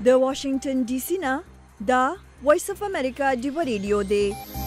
د واشنگټن ډي سي نه دا وایس اف امریکا ډیو ریډیو دی.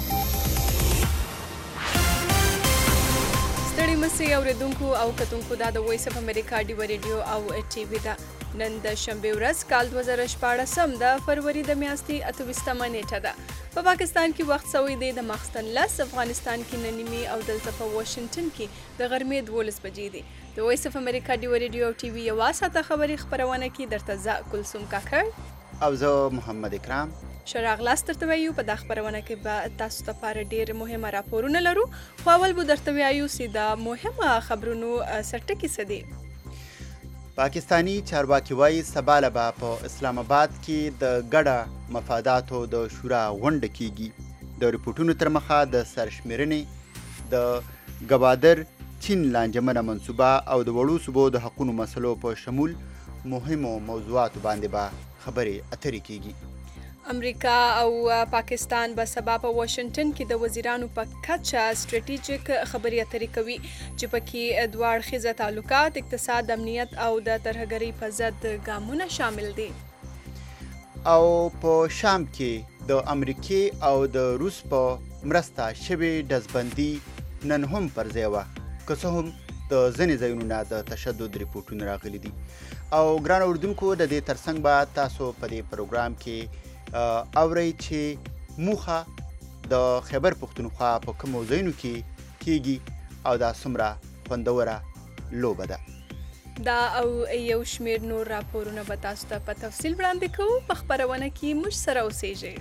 ستړي مسئ اوریدونکو او کتونکو دا د وایس اف امریکا ډیو ریډیو او ټي وي ده. نن د شنبې ورځ کال 2014 د فروری د میاشتې 28مه نیټه ده. په پاکستان کې وخت سوی دی د ماخستن 10، افغانستان کې ننیمي او دلته په واشنگټن کې د غرمې 12 بجې دي. د وایس اف امریکا ډیو ریډیو او ټي وي یوه ساعته خبري خپرونه کې درته زه کلثوم کاکړ او زه محمد اکرام ښه راغلاست درته وایو. په دا خپرونه کې به تاسو لپاره ډېر مهمه راپورونه لرو، خو اول به درته وایو چې د مهمه خبرونو سرټکي څه دي. پاکستانی چارواکي وایي سبا به په اسلام آباد کې د ګډه مفاداتو د شورا غونډه کیږي. د ریپورټونو تر مخه د سرشمېرنې د ګوادر چین لانجمنه منصوبه او د وړو صوبو د حقونو مسلو په شمول مهمو موضوعاتو باندې به خبرې اترې کیږي. امریکا او پاکستان به سبا په واشنگټن کې د وزیرانو په کچه سټریټیجیک خبرې اترې کوي چې پکې دوه اړخیزه تعلقات، اقتصاد، امنیت او د ترهګرۍ په ضد ګامونه شامل دي. او په شام کې د امریکې او د روس په مرسته شوې ډزبندي نن هم پر ځای وه، که څه هم د ځینې ځایونو نه د تشدد ریپورټونه راغلي دي. او ګران اورېدونکو د دې ترڅنګ به تاسو په دې پروګرام کې اورئ چې موخه د خیبر پښتونخوا په کومو ځایونو کې کیږي او دا څومره خوندوره لوبه ده. دا او یو شمېر نور راپورونه به تاسو ته په تفصیل وړاندې کوو. په خپرونه کې موږ سره اوسېږئ.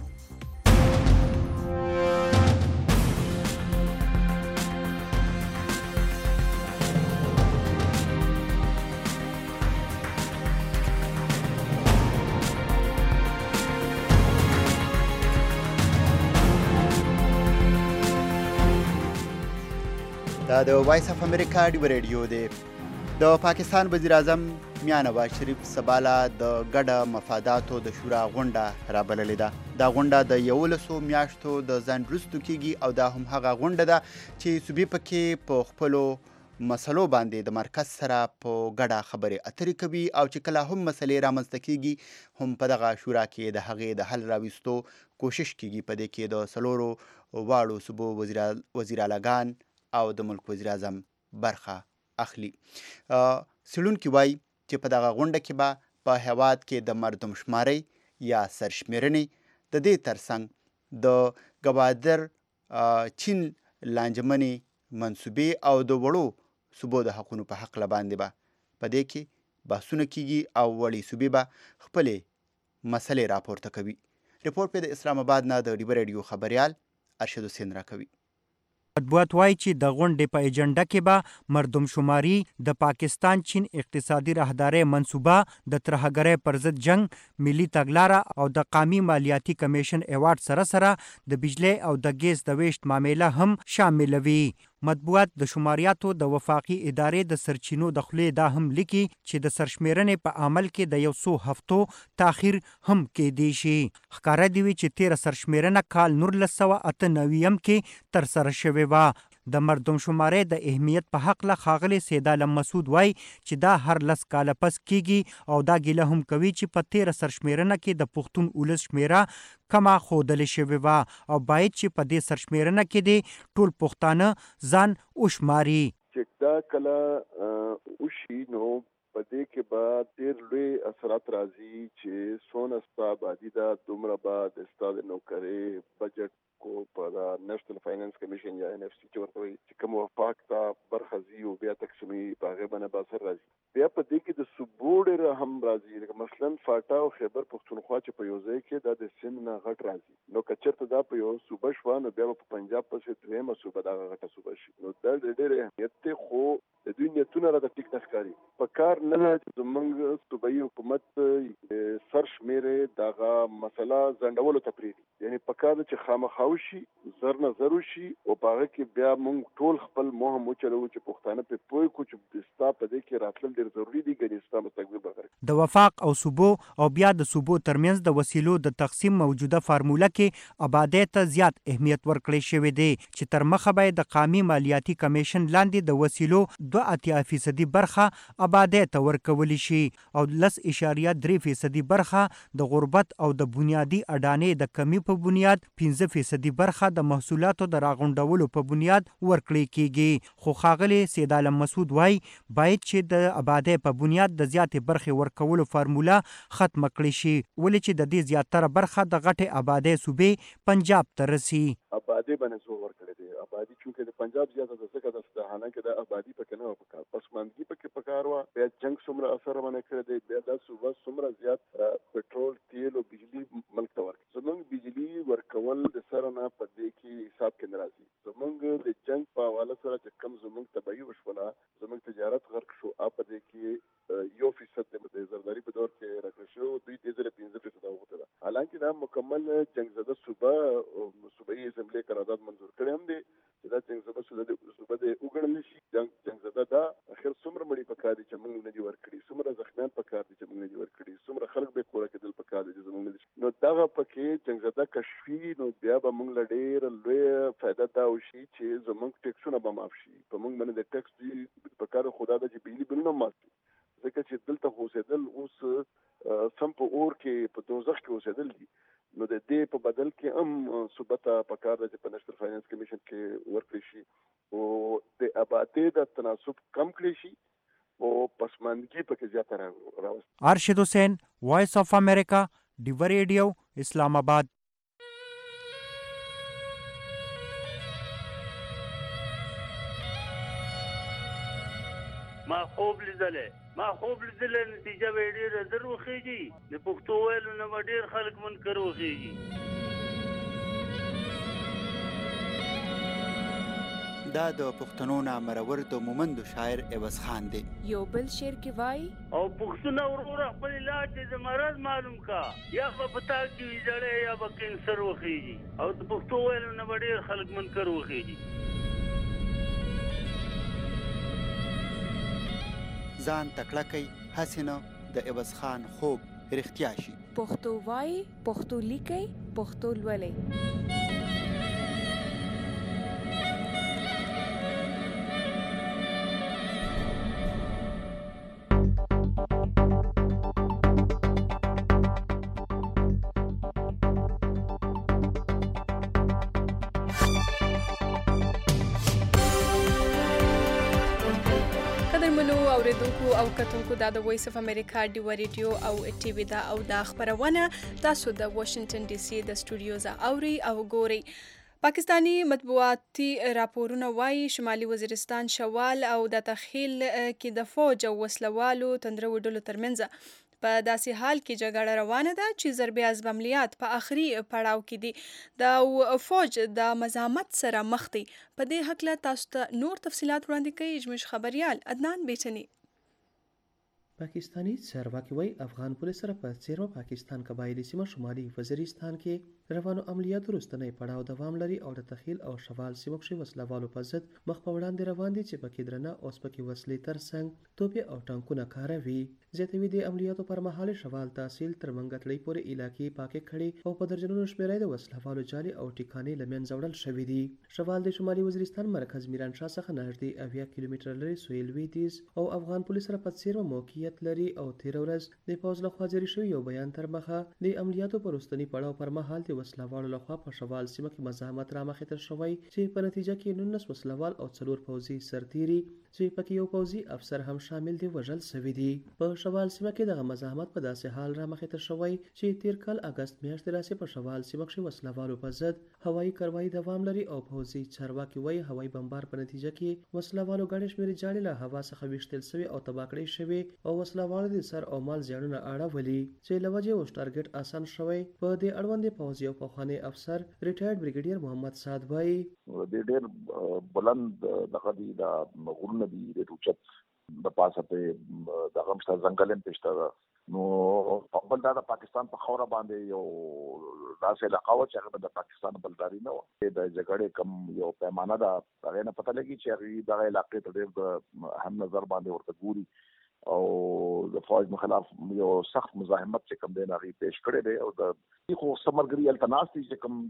دا د وایس اف امریکا ډیو ریډیو دی. د پاکستان وزیر اعظم میاں نواز شریف سباله د ګډه مفاداتو د شورا غونډه رابللې ده. دا غونډه د 11 میاشتو د ځنډ وروسته کیږي او دا هم هغه غونډه ده چې صوبې پکې په خپلو مسلو باندې د مرکز سره په ګډه خبرې اترې کوي او چې کله هم مسلې رامنځته کیږي هم په دغه شورا کې د هغې د حل راوستو کوشش کیږي. په دې کې د 4 واړو صوبو وزیر اعلیګان او د ملک وزیر اعظم برخه اخلي. څېړونکي وایي چې په دغه غونډه کې به په هېواد کې د مردم شمارۍ یا سرشمېرنې د دې ترڅنګ د ګوادر چین لانجمنې منصوبې او د وړو صوبو د حقونو په هکله باندې به په دې کې بحثونه کیږي او وړې صوبې به خپلې مسلې راپورته کوي. ریپورټ په د اسلام آباد نه د ډیو ریډیو خبریال ارشد حسین راکوي. مطبوعات وایي چې د غونډې په ایجنډا کې به مردم شماري، د پاکستان چین اقتصادي راهدارۍ منصوبه، د ترهګرۍ پر ضد جنگ، ملي تګلاره او د قومي مالیاتي کمیشن ایوارډ سره سره د بجلی او د ګیس د ویشت معامله هم شاملوي. مطبوعات د شماریاتو د وفاقي ادارې د سرچینو د خولې دا هم لیکي چې د سرشمېرنې په عمل کې د 100 هفتو تاخیر هم کېدی شي. ښکاره دی وي چې 13 سرشمېرنه کال 1998 کې ترسره شوې وه. د مردم شمارۍ د اهمیت په حقله ښاغلی سید عالم مسعود وایي چې دا هر 10 کاله پس کیږي او دا ګیله هم کوي چې په 13 سرشمېرنه کې د پښتون ولس شمېره کمه ښودلې شوې وه او باید چې په دې سرشمېرنه کې د ټول پښتانه ځان وشماري. چې دا کله وشي نو په دې کې به ډېر لوی اثرات راځي چې څونه ستا آبادي ده دومره به د ستا د نوکرۍ بجټ کو په نېشنل فاینانس کمیشن یا NFC چې ورته وایي چې کوم وفاق ته برخه ځي او بیا تقسیمي په هغې باندې به اثر راځي. بیا په دې کې د صوبو ډېره هم راځي، لکه مثلا فاټا او خیبر پښتونخوا چې په یو ځای کې دا د سند نه غټ راځي. نو که چېرته دا په یو صوبه شوه نو بیا به په پنجاب پسې دویمه صوبه دغه غټه صوبه شي. نو دا ډېر اهمیت دی، خو د دوی نیتونه راته ټیک نه ښکاري. په کار نه ده چې زموږ صوبایي حکومت سرشمېرې دغه مسله ځنډولو ته پرېږدي. یعنې په کار ده چې خامخا وشي، زر نه زر وشي او په هغه کې بیا موږ ټول خپل مهم وچلوو چې پښتانه پرې پوه کړو چې ستا په دې کې راتلل ډېر ضروري دي، ګنې ستا مستقبل به غوره کړي. د وفاق او صوبو او بیا د صوبو ترمنځ د وسیلو د تقسیم موجوده فارموله کې آبادی ته زیات اهمیت ورکړی شوی دی چې تر مخه به د قامي مالیاتي کمیشن لاندې د وسیلو 2.8% برخه آبادی ته ورکول شي او 10.3% برخه د غربت او د بنیادی اډانې د کمی په بنیاد 15% برخه د محصولاتو د راغونډولو په بنیاد ورکړی کیږي. خو ښاغلی سید عالم مسعود وایي باید چې د آبادی په بنیاد د زیاتې برخې ورکولو فارموله ختمه کړی شي ولې چې د دې زیاتره برخه د غټې آبادی صوبې پنجاب ته رسي. آبادی باندې زور ورکړی دی. آبادی چونکه د پنجاب زیاته ده ځکه د حالانکه د آبادی پکې نه وه پکار، پسماندګي پکې پکار وه، بیا جنګ څومره اثر باندې کړی دی، بیا دا صوبه څومره زیات پټرول تیل او بجلی ملک ته ورکړي. زمونږ بجلی ورکول د سره نه په دې کې حساب کې نه راځي. زمونږ د جنګ په حواله سره چې کم زمونږ تباهي وشوله، زمونږ تجارت غرق شو، په دې کې 1% د زرداری په دور کې راکړل شو، دوی دې ځله 15% وغوښته ده. حالانکه دا مکمل جنګ زده صوبایي اسمبلی قرارداد منظور کړی هم دی چې دا جنګ زده صوبه د وګڼل شي. جنګ زده دا اخر څومره مړي پکار دي چې موږ نه دي ورکړي، څومره زخمیان پکار دي چې موږ نه دي ورکړي، څومره خلک به کوره کېدل پکار دي چې موږ نه دي. نو دغه پکې جنګ زده کشفي، نو بیا به موږ له ډېره لویه فایده دا وشي چې زموږ ټیکسونه به معاف شي. په موږ باندې د ټیکس دي پکار خدا ده چې بجلي بلونه معاف شي، ځکه چې دلته اوسېدل اوس سم په اور کې په دوزخ کې اوسېدل دي. نو د دې په بدل کې هم صوبه ته پکار ده چې په نېشنل فاینانس کمیشن کې ورکړي شي او د آبادۍ د تناسب کم کړي شي او پسماندګي پکې زیاته راوستي. ارشد حسین، وائس آف امریکا، ډیو ریډیو، اسلام آباد. ما خوب لیدلې نتیجه به ډېره زر وخېږي. د پښتو ویلو نه به ډېر خلک منکر وخېږي. دا د پښتنو نامرور د مومندو شاعر عوض خان دی. یو بل شعر کې وایي او پښتونه وروره خپل علاج د مرض معلوم کا، یا به پتا کې زړې یا به کینسر وخېږي. او د پښتو ویلو نه به ډېر خلک منکر وخېږي. ځان تکړه کوي هسې نه د عوض خان خوب رښتیا شي. پښتو وایي، پښتو لیکي، پښتو لولئ. اوریدونکو او کتونکو دا د وایس اف امریکا ډیو ریډیو او ټي وي دا او دا خبرونه تاسو د واشنگټن ډي سي د سټوډیوز اوري او ګوري. پاکستانی مطبوعاتي راپورونه وایي شمالي وزیرستان شوال او د تخیل کې د فوج او وسلوالو تندرو ډلو ترمنځ په داسې حال کې جګړه روانه ده چې ضرب اعظم عملیات په آخري پړاو کې دي د فوج د مزاحمت سره مخ دي. په دې هکله تاسو ته نور تفصيلات وړاندې کوي زموږ خبريال عدنان بیچنی. پاکستانی چارواکي وايي افغان پولیس سره په څیرو پاکستان قبایلی سیمه شمالي وزیرستان کې روانو عملیاتو وروستنی پړاو دوام لري او د تخیل او شوال سیمو کې وسلوالو په ضد مخ په وړاندې روان دي چې پکې درنه اوس پکې وسلې ترڅنګ توپې او ټانکونه کاروي. زیاتوي د عملیاتو پر مهال شوال تحصیل تر منګتلۍ پورې علاقې پاکې کړي او په درجنونو شمیرې د وسلوالو جالي او ټیکانې له منځه وړل شوي دي. شوال د شمالي وزیرستان مرکز میرانشاه څخه نږدې 80 کیلومتره لري سویل لویدیځ او افغان پولیس سره په څیرو موقعیت لري او تیر ورځ د پوز لخوا جاری شوی یو بیان تر مخه د عملیاتو پر وروستني پړاو پر مهال د وسلوالو لخوا په شوال سیمه کې مزاحمت رامخې ته شوی چې په نتیجه کې 19 وسلوال او 4 پوځي سرتیري چې پکې یو پوځي افسر هم شامل دي وژل شوي دي. په شوال سیمه کې دغه مزاحمت په داسې حال رامخې ته شوی چې تیر کال اگست میاشتې راسي په شوال سیمه کې وسلوالو په ضد هوایي کاروایی دوام لري او پوځي چارواکي وايي هوایي بمبار په نتیجه کې وسلوالو ګڼې شمېرې جالي له هوا څخه ویشتل شوي او تباه کړې شوي او وسلوالو د سر او مال زیانونه اړولي چې له وجې اوس ټارګټ آسان شوی. په دې اړوند د پوځي او پخوانی افسر ریټایرډ بریګیډیر محمد سعد وايي د ډېر بلند دغه دی د غرونه دی د اوچت د پاسه په دغه مشته ځنګلن پېشته نو په بل د پاکستان په خوره باندې یو داسې علاقه و چې هغه د پاکستان بلداري نه و د جګړې کم یو پیمانه ده هغه نه پته لګي چې هغه دغه علاقې ته ډېر د هم نظر باندې ورته ګوري او د فوج مخالف یو سخت مزاحمت چې کوم دی هغه پیش کړی دی او د خو سمرګری التناس چې کوم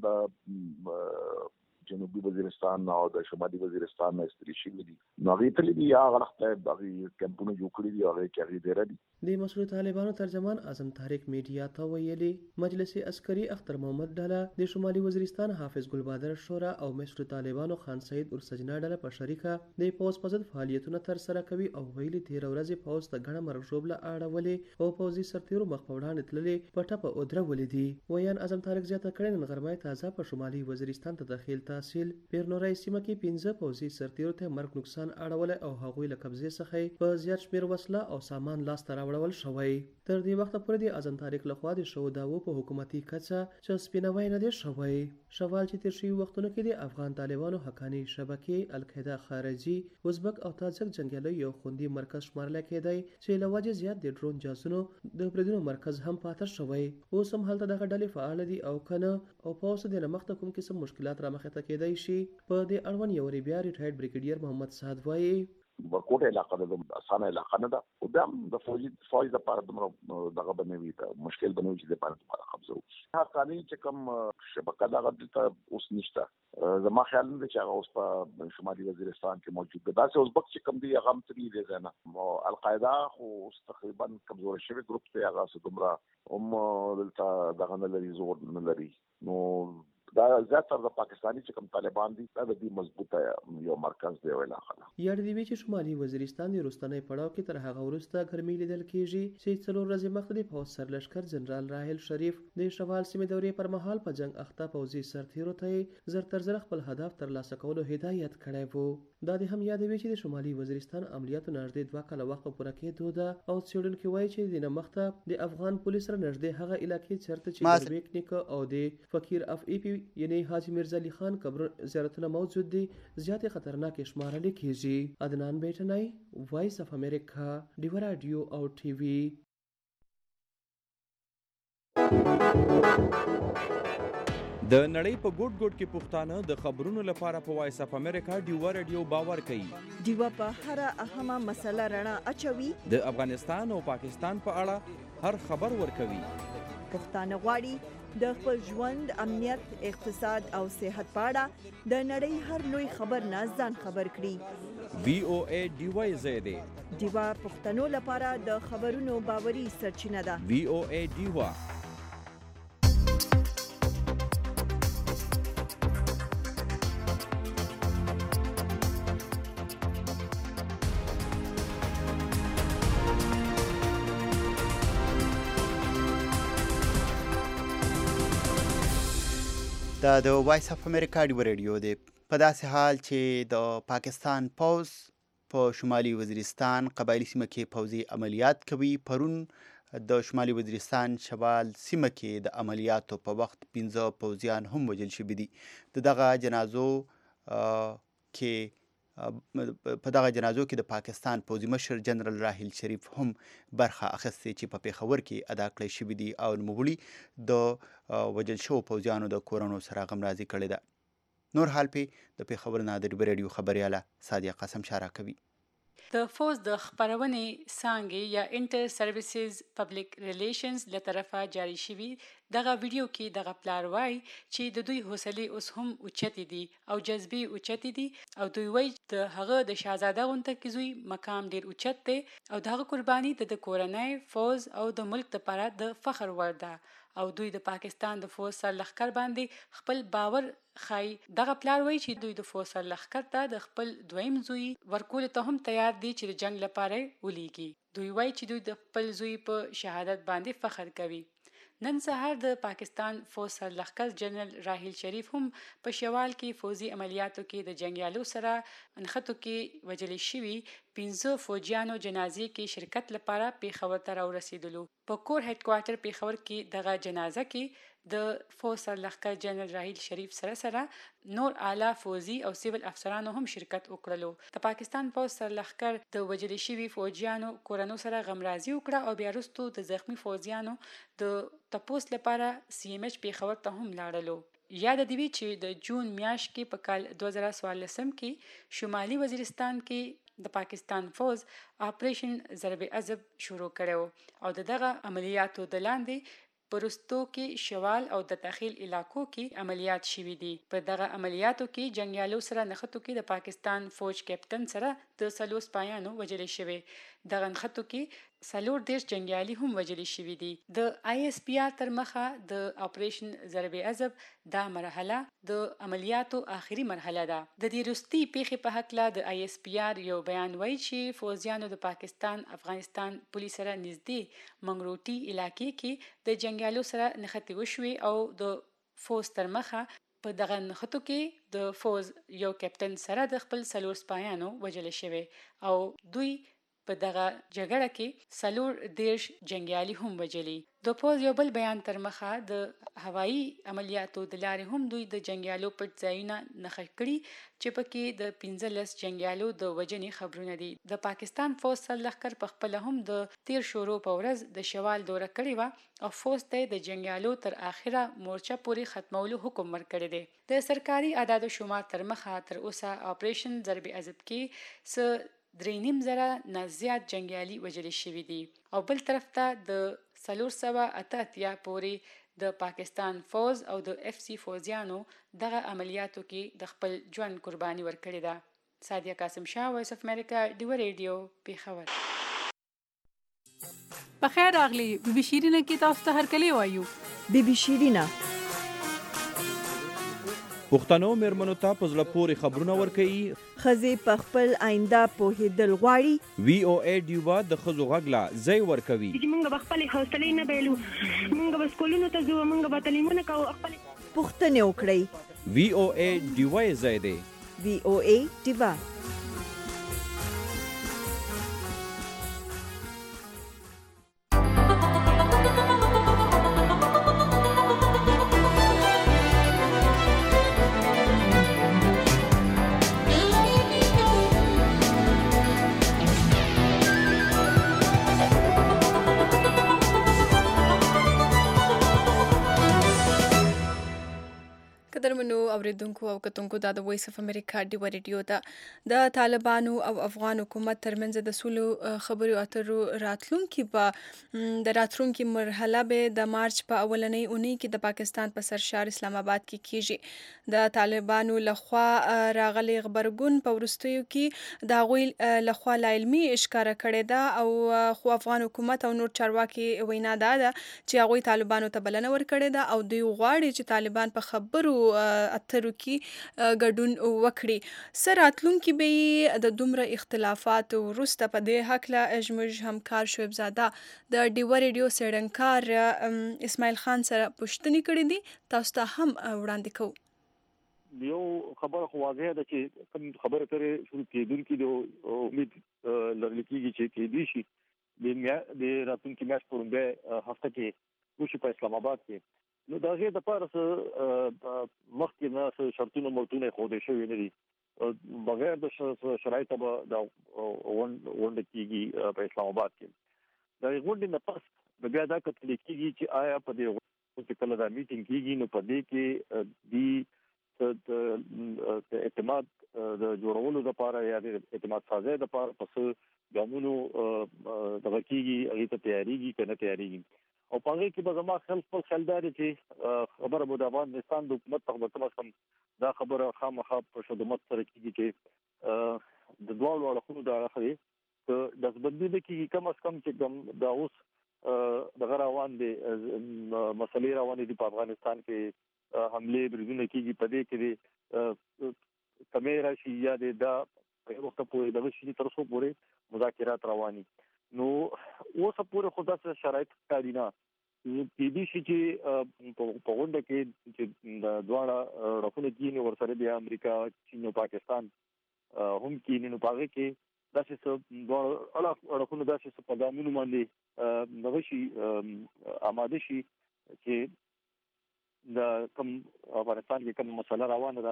د جنوبي وزیرستان او د شمالي وزیرستان نه استری شوي دي نو هغه تل دي یا غلطه هغه کمپونه جوړ کړی دي هغه کې هغه ډیر دي د مشروع طالبانو ترجمان اعظم طارق میډیا ته ویلي مجلس عسکري اختر محمد ډله د شمالي وزیرستان حافظ ګلبادر شورا او مشروع طالبانو خان سید ورسجنا ډله په شریکه د پوز پزد فعالیتونه تر سره کوي او ویلي 13 ورځې پوز ته غړه مرشوبله اړولې او پوزي سرتیرو مخ په وړاندې تللې پټه په ودرولې دي ویان اعظم طارق زیاته کړي نن غرمه تازه په شمالي وزیرستان ته داخل تحصیل پیرنورای سیمه کې 15 پوزي سرتیرو ته مرګ نقصان اړول او هغوی له قبضې څخه په زیات شمیر وسله او سامان لاس ته راوړل شوی تر دې وخت پورې د اعظم طارق لخوا د شو داو په حکومتي کچه چې سپینوي نه دی شوی شوال چې تیر شوي وختونو کې د افغان طالبانو حقانی شبکې القاعده خارجي ازبک او تاجک جنگیالي یو خوندي مرکز شمارل کېدی چې له وجې زیات د ډرون جاسونو د بریدونو مرکز هم پاتې شوی اوس هم هلته دغه ډلې فعال دي او کنه او په اوس د مخته کوم قسم مشکلات را مخه ته کېدای شي په دې اړوند یو بیا ریټایرډ بریګیډیر محمد سعد وایي ورکوټه علاقه د اسانه علاقه نه ده او د فوج د لپاره دغه بنوي ته مشکل بنوي چې د لپاره قبضه هغه قانوني چې کوم شبکه دغه ته اوس نشته زما خیال نه چې هغه اوس په شمالي وزیرستان کې موجود ده دا چې ازبک چې کوم دی هغه هم تری دی نه القاعده خو تقریبا کمزور شوی ګروپ دی هغه څومره هم دلته دغه نه لري زور نه لري نو دا زیاتره د پاکستاني چې کوم طالبان دي دا د مضبوطه یو مرکز دی ویل خلا یاد دی چې شمالي وزیرستان د روستنی پړاو کې تر هغه وروسته ګرمي لیدل کېږي چې څلور ورځې مخکې د فوج سرلشکر جنرال راحل شریف د شوال سیمې دورې پر مهال په جنگ اخته پوځي سرتیرو ته زر تر زر خپل هدف ترلاسه کولو هدایت کړی وو دا د هم یادوي چې د شمالي وزیرستان عملیاتو نږدې 2 کاله وخت پوره کېدو ده او څېړونکي وایي چې د مخته د افغان پولیس سره نږدې هغه علاقې چیرته چې درویک نیکه او د فقیر اف ای پی یعنی حاجی میرزا علی خان قبر زیارتونه موجود دي زیات خطرناک شمارل کېږي عدنان بیٹنای وایس اف امریکا ډیو رادیو او ټي وي د نړۍ په ګوټ ګوټ کې پښتانه د خبرونو لپاره په وایس اف امریکا ډیو رادیو باور کوي ډیو په هر اهمه مسله رڼا اچوي د افغانستان او پاکستان په اړه هر خبر ورکوي پښتانه غواړي د خپل ژوند امنیت اقتصاد او صحت په اړه د نړۍ هر لوی خبر نه ځان خبر کړي VOA ډیو زیاده ډیو پښتنو لپاره د خبرونو باوري سرچینه ده VOA ډیو دا د وایس اف امریکا ډیو رادیو دی په داسې حال چې د پاکستان پوز په شمالي وزیرستان قبایلی سیمه کې پوځي عملیات کوي پرون د شمالي وزیرستان شوال سیمه کې د عملیاتو په وخت 15 پوځیان هم وژل شوي دي دغه جنازو کې په دغه جنازو کې د پاکستان پوځي مشر جنرال راحل شریف هم برخه اخیستې چې په پیښور کې ادا کړی شوي دي او نوموړي د وژل شوو پوځیانو د کورونو سره غمرازي کړې ده نور حال پې د پیښور نه د ډیو رادیو خبریاله سادیه قاسم شارع کوي د فوز د خبرونې څانګې یا انټر سرویسز پبلک ریلیشنز له طرفه جاری شوي دغه ویډیو کې دغه پلار وایي چې د دوی حوصلې اوس هم اوچتې دي او جذبې اوچتې دي او دوی وایي د هغه د شاهزاده غونډه کې زوی مقام ډیر اوچت دی او دغه قرباني د کورنۍ فوز او د ملک لپاره د فخر وړ ده او دوی د پاکستان د فوز سر لښکر باندې خپل باور خای دغه پلار وایي چې دوی د فوز سر لښکر ته د خپل دویم زوی ورکول ته هم تیار دي چې د جنگ لپاره ولېږي دوی وایي چې دوی د خپل زوی په شهادت باندې فخر کوي نن سهار د پاکستان فوز سر لښکر جنرال راحل شریف هم په شوال کې فوزي عملیاتو کې د جنگیالو سره انخته کې وجل شوي 15 فوجیانو جنازې کې شرکت لپاره پیښور ته راورسېدلو په کور هډ کوارټر پیښور کې دغه جنازه کې د فوز سر لښکر جنرال راحل شریف سره نور اعلی فوزي او سیول افسرانو هم شرکت وکړلو د پاکستان فوز سر لښکر د وجل شوي فوجیانو کورونو سره غمرازي وکړه او بیا وروسته د زخمی فوجیانو د تپوس لپاره CMH پیښور ته هم لاړلو یاد دی چې د جون میاشت کې په کال 2014 کې شمالي وزیرستان کې د پاکستان فوز اپریشن ضرب عضب شروع کړو او دغه عملیاتو د لاندې پرستو کې شوال او د داخل علاقو کې عملیات شوي دي. په دغه عملیاتو کې جنگیالو سره نښتو کې د پاکستان فوج کیپټن سره د 3 سپایانو وژل شوي. دغه نښتو کې 4 جنگیالي هم وژل شوي دي. د ISPR تر مخه د اپریشن ضرب عضب دا مرحله د عملیاتو آخري مرحله ده. د دې وروستي پیښې په حق لا د ISPR یو بیان وایي چې فوجیانو د پاکستان افغانستان پولیس سره نږدې منګروټي علاقې کې د جنگیالو سره نښتې وشوي او د فوج تر مخه په دغه نښتو کې د فوج یو کیپټن سره د خپل 4 سپایانو وژل شوي او دوی په دغه جګړه کې 4 جنگیالي هم وژلي. د فوج یو بل بیان تر مخه د هوایي عملیاتو د لارې هم دوی د جنگیالو پټ ځایونه نښه کړي چې پکې د 15 جنگیالو د وژنې خبرونه دي. د پاکستان فوج سر لښکر په خپل هم د 13 شورو په ورځ د شوال دوره کړې و او فوج ته د جنگیالو تر اخره مورچه پورې ختمولو حکم ورکړی دی. د سرکاري اعداد و شمار تر مخه تر اوسه اپریشن ضرب عضب کې 3.5 نه زیات جنگیالي وژل شوي دي او بل طرف ته د 488 پورې د پاکستان فوج او د FC فوجیانو دغه عملیاتو کې د خپل ژوند قرباني ورکړې ده. سادیه قاسم شاه، وایس اف امریکا، ډیو ریډیو، پیښور. بخیر راغلی. بي بي شیرینه کې تاسو ته هرکلی وایو. بي بي شیرینه پښتنو مېرمنو ته په زړه پورې خبرونه ورکوي. ښځې په خپل آینده پوهېدل غواړي. VOA ډیوه د ښځو غږ لا ځای ورکوي. موږ به خپلې حوصلې نه بایلو، موږ به سکولونو ته ځو، موږ به تعلیمونه کوو، خپلې پوښتنې وکړئ. VOA ډیوه یې ځای دی. VOA ډیوه. قدرمنو اوریدونکو او کتونکو دا د وایس اف امریکا ډیو ریډیو ده. د طالبانو او افغان حکومت ترمنځ د سولو خبرو اترو راتلونکي د راتلونکي مرحله به د مارچ په اولنۍ اونۍ کې د پاکستان په سرشار اسلام آباد کې کیږي. د طالبانو لخوا راغلي خبرګون په وروستیو کې د هغوی لخوا لا علمي اشاره کړې ده او خو افغان حکومت او نور چارواکي وینا ده چې هغوی طالبانو ته بلنه ورکړې ده او دوی غواړي چې طالبان په خبرو اترو کې ګډون وکړي. سره راتلونکي به د دومره اختلافات وروسته په دې هکله زموږ همکار شعیب زاده د ډیو ریډیو څېړنکار اسماعیل خان سره پوښتنې کړې دي. تاسو ته هم وړاندې کوو. یو خبره خو واضح ده چې کوم خبره کړې شروع کېدونکې د امید لرل کېږي چې کېدی شي د راتلونکي میاشت په لومړۍ هفته کې وشي په اسلام آباد کې. نو دا غیر د پاره مخکې نه شرطونه مرتونه خوده شوی نه دي بغیر د شرایطو د ونډه کېږي په اسلام آباد کې. دا غونډې نه پس بیا دا کتل کېږي چې آیا په دې چې کله دا میټینګ کېږي نو په دې کې د اعتماد د جوړولو لپاره یا د اعتماد سازۍ لپاره پس ګامونو د وکیږي هغه ته تیاریږي کنه تیاریږي او په هغه کې به زما خپل خلدار چې خبره مو د افغانستان د حکومت په خبره کوم دا خبره خامخا په شدت سره کېږي چې د دوه اړخونو د اخري د ځبندۍ کې کم از کم چې دا اوس د غراوان دي مسلې روانې دي په افغانستان کې حمله بریدونه کېږي په دې کې کمیرا شي یا د وخت په دغه شي تر څو پورې مذاکرات رواني. نو اوس پورې خدا سره شرایط کارینا په دې شي چې په غونډه کې چې د دواړه رکونه کې ورسره د امریکا چین او پاکستان هم کې نو پاره کې داسې څه دواړه رکونه داسې څه پیغامونه باندې دغه شي آماده شي چې د کوم افغانستان کې کوم مسله روانه ده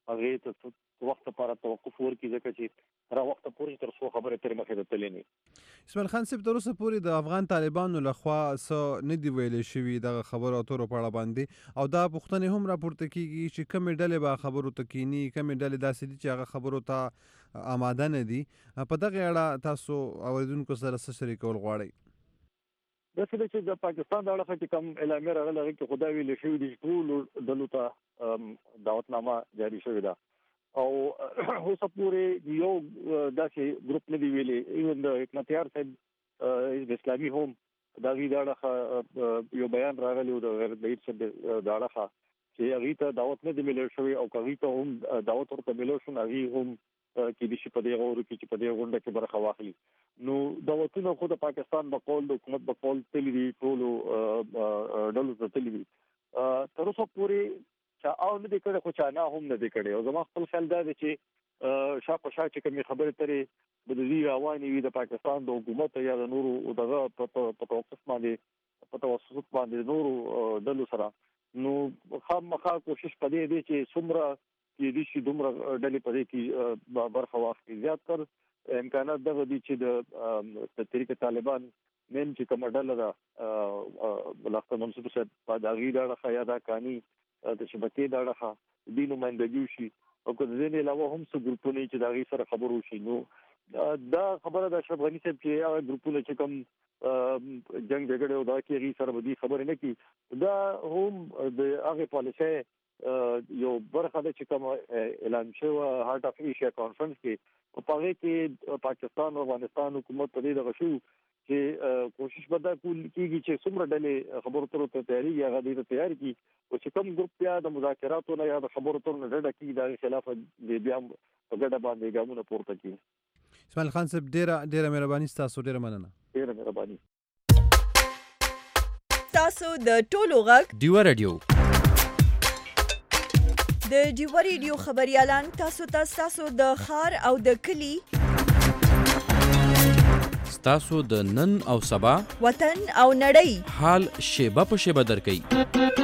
هغه ته وخت لپاره توقف ورکړي ځکه چې را وخت پورې تر څو خبرې ترې مخې ته تللې نه. اسماعیل خان صاحب تر اوسه پورې د افغان طالبانو لخوا څه نه دی ویلې شوي دغه خبرو اترو په اړه باندې، او دا پوښتنې هم راپورته کیږي چې کومې ډلې به خبرو ته کینی، کومې ډلې داسې دي چې هغه خبرو ته آماده نه دي. په دغه اړه تاسو اوریدونکو سره څه شریکول غواړئ؟ داسې ده چې د پاکستان د اړخه چې کوم اعلامیه راغله هغې کې خو دا ویلې شوي دي چې ټولو ډلو ته دعوتنامه جاري شوې ده او اوسه پورې یو داسې ګروپ نه دی ویلي. ایون د حکمتیار صاحب حزب اسلامي هم د هغې د اړخه یو بیان راغلی و د غیر بعید صاحب د اړخه چې هغې ته دعوت نه دی میلل شوی او که هغې ته هم دعوت ورته میلل شو نو هغې هم کېدای شي په دې غورو کې چې په دې غونډه کې برخه واخلي. نو دعوتونه خو د پاکستان بقول د حکومت بقول تللی دي، ټولو ډلو ته تللی دي. تر اوسه پورې چا او نه دی کړی خو چا نه هم نه دی کړی. او زما خپل خیال دا دی چې شا په شا چې کومې خبرې ترې به د دې روانې وي د پاکستان د حکومت یا د نورو دغه په توقف باندې په توسط باندې نورو ډلو سره، نو خامخا کوشش په دې دی چې څومره کېدای شي دومره ډلې په دې کې برخه واخلي. زیات تر امکانات دغه دي چې د تحریک طالبان مین چې کومه ډله ده بلاخره منصور صاحب په د هغې د اړخه یا دا کاني د شبکې د اړخه دې نمایندګي وشي او که د دې نه علاوه هم څه ګروپونه چې د هغې سره خبرې وشي. نو دا خبره د اشرف غني صاحب چې هغه ګروپونه چې کوم جنګ جګړې او دا کې هغې سره به دې خبرې نه کړي، دا هم د هغې پالیسۍ یو برخه ده چې کوم اعلان شوی هارت اف ایشیا کانفرنس کې په هغې کې پاکستان او افغانستان حکومت په دې دغه شو چې کوشش به دا کېږي چې څومره ډلې خبرو اترو ته تیارېږي هغه دې ته تیار کړي او چې کوم ګروپ بیا د مذاکراتو نه یا د خبرو اترو نه ډډه کېږي د هغې خلاف بیا په ګډه باندې ګامونه پورته کړي. اسماعیل خان صاحب ډېره مهرباني ستاسو، ډېره مننه. ډېره مهرباني. تاسو د ټولو غږ ډیوه رادیو د ډیوه ریډیو خبریالان تاسو ته ستاسو د ښار او د کلي، ستاسو د نن او سبا وطن او نړۍ حال شیبه په شیبه درکوي.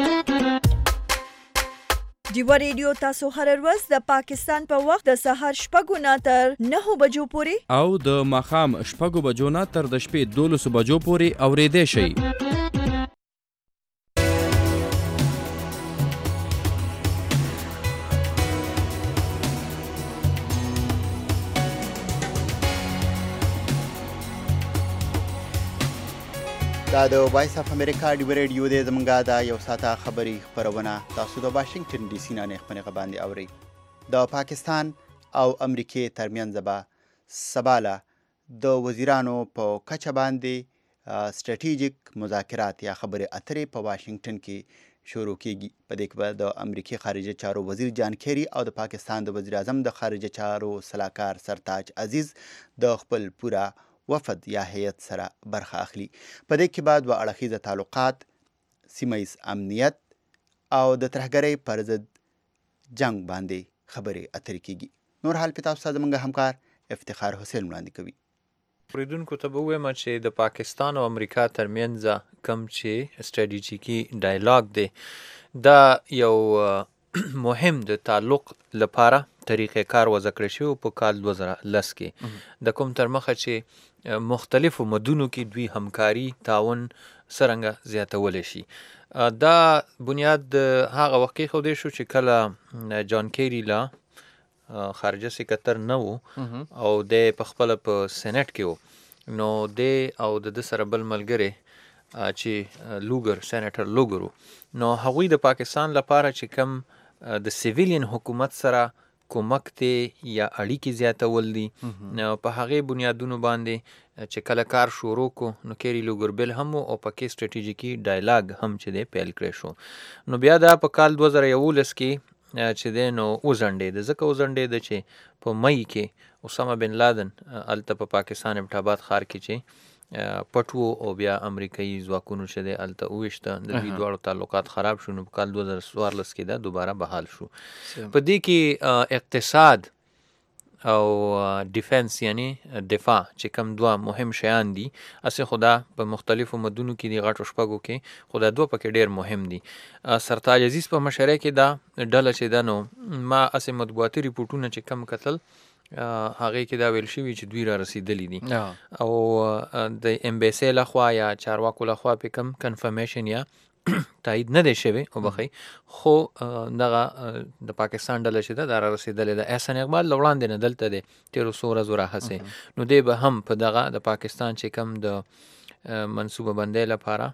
ډیوه ریډیو تاسو هر ورځ د پاکستان په وخت د سهار 6 نه تر 9 بجو پورې او د ماښام 6 بجو نه تر د شپې 12 بجو پورې اورېدای شئ. دا د وایس اف امریکا ډیوه ریډیو دی. زمونږ دا یو ساعته خبري خپرونه تاسو د واشنگټن ډي سي نه خپرونه باندې اورئ. د پاکستان او امریکې ترمنځ به سباله د وزیرانو په کچه باندې سټریټیجیک مذاکرات یا خبرې اترې په واشنگټن کې شروع کیږي. په دې کې به د امریکې خارجه چارو وزیر جان کیری او د پاکستان د وزیر اعظم د خارجه چارو سلاکار سرتاج عزیز د خپل پوره وفد یا هیئت سره برخه اخلي. په دې کې بعد و اړخیزه تعلقات، سیمه ییز امنیت او د ترهګرۍ پر ضد جنگ باندې خبرې اترې کیږي. نور حال په تاسو زموږ همکار افتخار حسین وړاندې کوي. اوریدونکو ته به ووایم چې د پاکستان او امریکا ترمنځ کوم چې سټریټیجیکي ډایلاګ دی دا یو مهم د تعلق لپاره طریقې کار وضع کړی شوی په کال 2010 کې د کوم تر مخه چې مختلفو مدونو کې دوی همکاري تعاون څرنګه زیاتولی شي. دا بنیاد هغه وخت کېښودی شو چې کله جان کیری لا خارجه سکرتر نه و او د په خپله په سینټ کې و، نو د او د سره بل ملګری چې لوګر سینټر لوګر و، نو هغوی د پاکستان لپاره چې کم د سیویلین حکومت سره کومک دی یا اړیکې زیاتول دي، نو په هغې بنیادونو باندې چې کله کار شروع کو نو کیری لوګربل هم او پکې سټریټیجیکي ډایلاګ هم چې دی پیل کړی شو. نو بیا دا په کال 2011 کې چې دی نو وځنډېده، ځکه وځنډېده چې په مئی کې اسامه بن لادن هلته په پاکستان ابټاباد ښار کې چې پټ و او بیا امریکایي ځواکونو چې دی هلته وویشته، د دوی دواړو تعلقات خراب شو. نو په کال 2014 کې دا دوباره بحال شو. په دې کې اقتصاد او ډیفنس یعنی دفاع چې کم دوه مهم شیان دي اسې خدا په مختلفو مدونو کې دي غټو شپږو کې خدا دوه پکې ډیر مهم دي. سرتاج عزیز په مشره کې دا ډله چې دا نو ما اسې مطبوعاتي ریپورټونه چې کم کتل هغه کې دا ویل شوی چې دوی را رسیدلی دي او د امبیسی لخوا یا چارواکو لخوا په کم کنفرمیشن یا تایید نه دی شوی او بخی خو دغه د پاکستان ډله چې دا را رسیدلې ده. احسان اقبال وړاندې نه دلته دی 1300 ورځو راهسې نو دی به هم په دغه د پاکستان چې کم د منصوبه بندۍ لپاره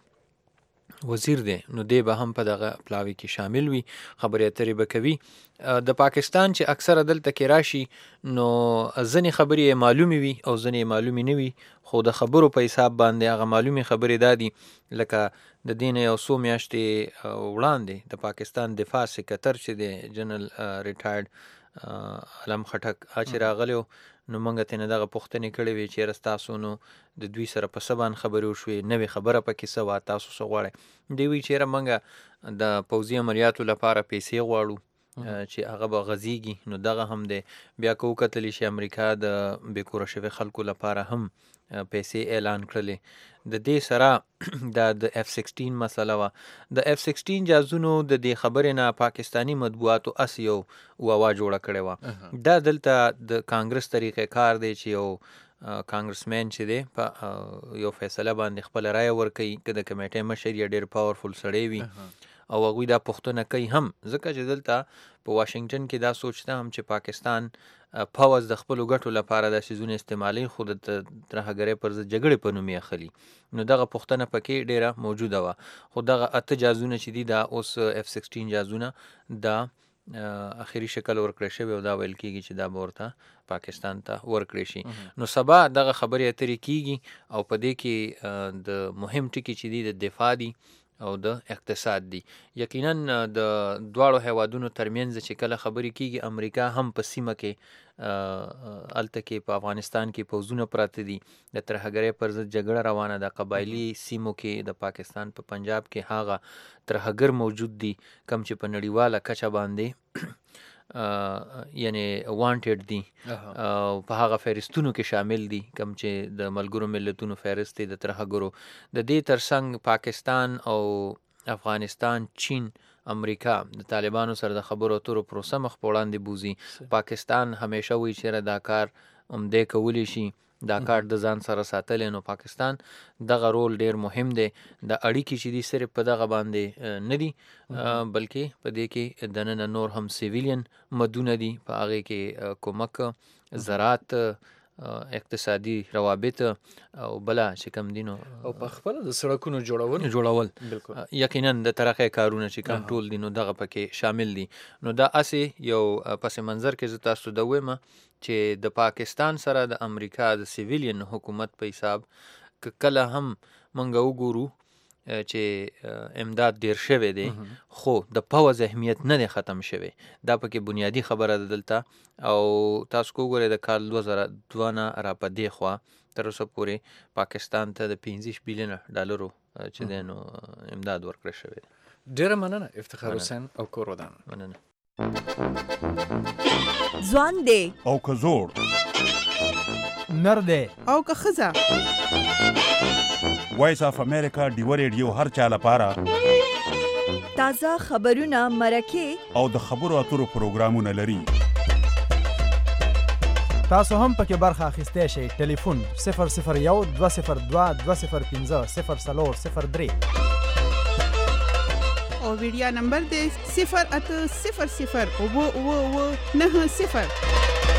وزیر دی نو دی به هم په دغه پلاوي کې شامل وي خبرې اترې به کوي. د پاکستان چې اکثره دلته کې راشي نو ځینې خبرې معلومې وي او ځینې معلومې نه وي خو د خبرو په حساب باندې هغه معلومې خبرې دا دي لکه د دین یو څو میاشتې وړاندې د پاکستان دفاع سکرټر چې دی جنرال ریټایرډ علم خټک چې راغلی نو موږ ته نه دغه پوښتنې کړې وې چې تاسو نو د دوی سره په څه باندې خبرې وشوې نوې خبره پکې څه وه تاسو څه غواړئ دوی وایي چېرې موږ د پوځي عملیاتو لپاره پیسې غواړو چې هغه به غځېږي نو دغه هم دی. بیا که وکتلی شي امریکا د بېکوره شوي خلکو لپاره هم پیسې اعلان کړلې. د دې سره دا د F-16 مسله وه. د F-16 جازونو د دې خبرې نه پاکستانی مطبوعاتو اس یو واوا جوړه کړې وه. دا دلته د کانګرس طریقې کار دی چې یو کانګرسمین چې دی په یو فیصله باندې خپل رایه ورکوي که د کمیټې مشر یا ډېر پاورفل سړی وي او هغوی دا پوښتنه کوي هم ځکه چې دلته په واشنګټن کې دا سوچته هم چې پاکستان پوځ د خپلو ګټو لپاره دا څیزونه استعمالوي خو د ترهګرۍ پر ضد جګړې په نوم یې اخلي نو دغه پوښتنه پکې ډېره موجوده وه. خو دغه 8 جازونه چې دي دا اوس F-16 جازونه دا اخري شکل ورکړی شوی او دا ویل کېږي چې دا به ورته پاکستان ته ورکړی شي. نو سبا دغه خبرې اترې کېږي او په دې کې د مهم ټکي چې دي د دفاع دي او د اقتصاد دي. یقینا د دواړو هیوادونو ترمنځ چې کله خبرې کېږي امریکا هم په سیمه کې هلته کې په افغانستان کې پوځونه پراته دي د ترهګرۍ پر ضد جګړه روانه ده. قبایلي سیمو کې د پاکستان په پنجاب کې هغه ترهګر موجود دي کم چې په نړیواله کچه باندې یعنی وانټډ دي په هغه فهرستونو کې شامل دي کم چې د ملګرو ملتونو فهرست دی د ترهګرو. د دې ترڅنګ پاکستان او افغانستان چین امریکا د طالبانو سره د خبرو اترو پروسه مخ په وړاندې بوزي. پاکستان همیشه وایي چې دا کار عمدې کولی شي دا کار د ځان سره ساتلی نو پاکستان دغه رول ډیر مهم دی. د اړیکې چې دي صرف په دغه باندې نه دي بلکې په دې کې دننه نور هم سیویلین مدونه دي په هغې کې کومک زراعت اقتصادي روابط او بلا چې کم دي نو او په خپله د سړکونو جوړول یقینا د ترقۍ کارونه چې کم ټول دي نو دغه پکې شامل دي. نو دا اسې یو پس منظر کې زه تاسو ته وایم چې د پاکستان سره د امریکا د سیویلین حکومت په حساب کله هم منګه وګورو چې امداد ډیر شوی دی خو د پوځ اهمیت نه دی ختم شوی. دا پکې بنیادی خبره ده دلته او تاسو کو ګورئ د کال 2002 نه را په دې خوا تر اوسه پورې پاکستان ته د 15 بلیون ډالرو چې دی نو امداد ورکړی شوی. ډیره مننه افتخار حسین او کور ودان. مننه. ځوان دی او که زوړ نر دی او که ښځه وایس اف امریکا ډیو ریډیو هر چا لپاره تازه خبرونه مرکې او د خبرو اترو پروګرامونه لري. تاسو هم پکې برخه اخیستی شئ. ټلیفون 001 202 205 0403 او ویډیا نمبر دی 0800 90.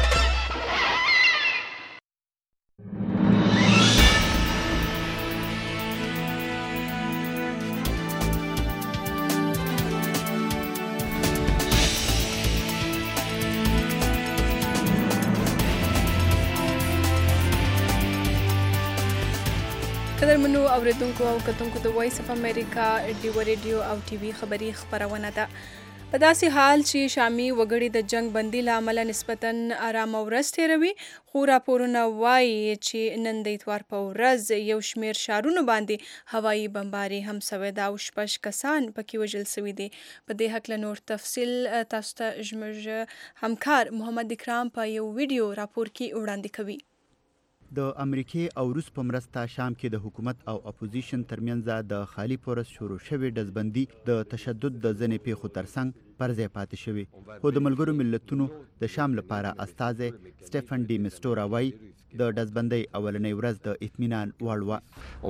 قدرمنو اوریدونکو او کتونکو د وایس اف امریکا ډیو ریډیو او ټي وي خبری خبرونه ده. په داسې حال چې شامي وګړي د جنگ بندي له امله نسبتاً آرامه ورځ تېروي، خو راپورونه وایي چې نن د اتوار په ورځ یو شمېر ښارونو باندې هوایي بمباري هم سوې ده او 6 کسان پکې وژل سوي دي. په دې هکله نور تفصیل تاسو ته زموږ همکار محمد اکرام په یو ویډیو راپور کې وړاندې کوي. د امریکې او روس په مرسته شام کې د حکومت او اپوزیشن ترمنځ د خالی پورس شروع شوې ډزبندي د تشدد د ځینې پیښو ترڅنګ پر ځای پاتې شوې، خو د ملګرو ملتونو د شام لپاره استازی سټیفن ډي مسټورا وایي د ډزبندۍ اولنۍ ورځ د اطمینان وړ وه.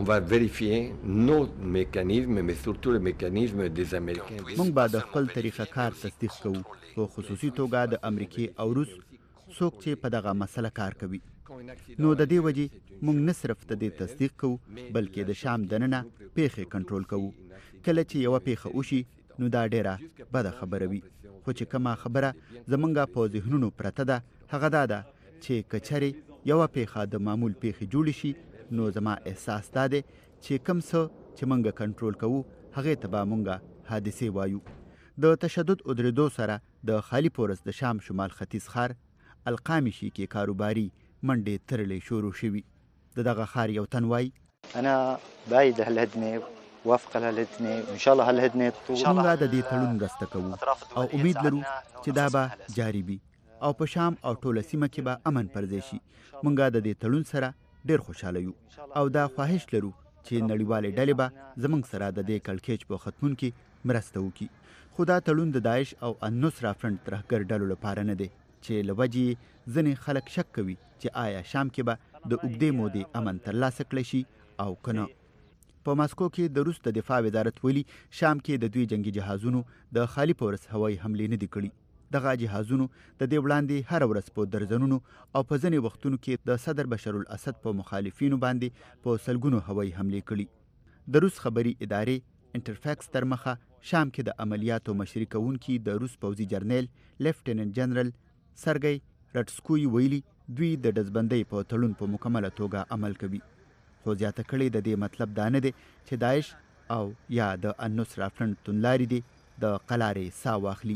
موږ به د خپل طریقه کار تصدیق کوو، په خصوصي توګه د امریکې او روس څوک چې په دغه مسله کار کوي. نو د دې وجې موږ نه صرف د دې تصدیق کوو بلکې د شام دننه پیښې کنټرول کوو. کله چې یوه پیښه وشي نو دا ډیره بده خبره وي، خو چې کومه خبره زمونږ په ذهنونو پرته ده هغه دا ده چې که چېرې یوه پیښه د معمول پیښې جوړې شي نو زما احساس دا دی چې کوم څه چې موږ کنټرول کوو هغې ته به موږ حادثې وایو. د تشدد ودرېدو سره د خالی پورس د شام شمال ختیځ ښار القامشي کې کاروباري منډې ترلې شروع شوي. د دغه ښار یو تن وایي انا بايد هالهدنه وافق هالهدنه وان شاء الله هالهدنه تطول. موږ د دې تړون مرسته کوو او امید لرو چې دا به جاري وي او په شام او ټوله سیمه کې به امن پرځای شي. موږ د دې تړون سره ډېر خوشحاله یو او دا خواهش لرو چې نړیوالې ډلې به زموږ سره د دې کړکېچ په ختمون کې مرسته وکړي. خو دا تړون د داعش او النصره فرنټ ترهګر ډلو لپاره نه دی چې له وجې ځینې خلک شک کوي چې آیا شام کې به د اوږدې مودې امن ترلاسه کړی شي او که نه. په ماسکو کې د روس د دفاع وزارت ویلي شام کې د دوی جنگي جهازونو د خالی پورس هوایي حملې نه دي کړي. دغه جهازونو د دې وړاندې هر ورځ په درزنونو او په ځینې وختونو کې د صدر بشر الاسد په مخالفینو باندې په سلګونو هوایي حملې کړي. د روس خبري ادارې انټرفیکس تر مخه شام کې د عملیاتو مشري کوونکي د روس پوځي جرنیل لیفټیننټ جنرال سرګی رټسکوی ویلي دوی د ډزبندۍ په تړون په مکمله توګه عمل کوي، خو زیاته کړې د دې مطلب دا نه دی چې داعش او یا د النصره فرنټ توندلاري دي د قلارې ساه واخلي.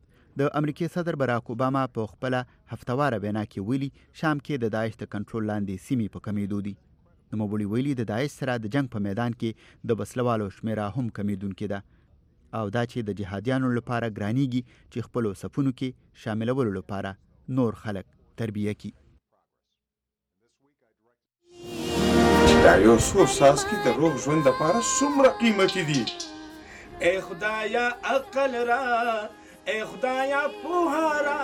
د امریکې صدر براک اوباما په خپله هفتواره وینا کې ویلي شام کې د داعش د کنټرول لاندې سیمې په کمیدو دي. نوموړي ویلي د داعش سره د جنگ په میدان کې د وسلوالو شمیره هم کمیدونکې ده او دا چې د جهادیانو لپاره ګرانیږي چې خپلو صفونو کې شاملولو لپاره نور خلک تربیه کی. دا یو څو څاڅکي د روغ ژوند لپاره څومره قیمتي دي. ای خدایا عقل را، ای خدایا پوهه را.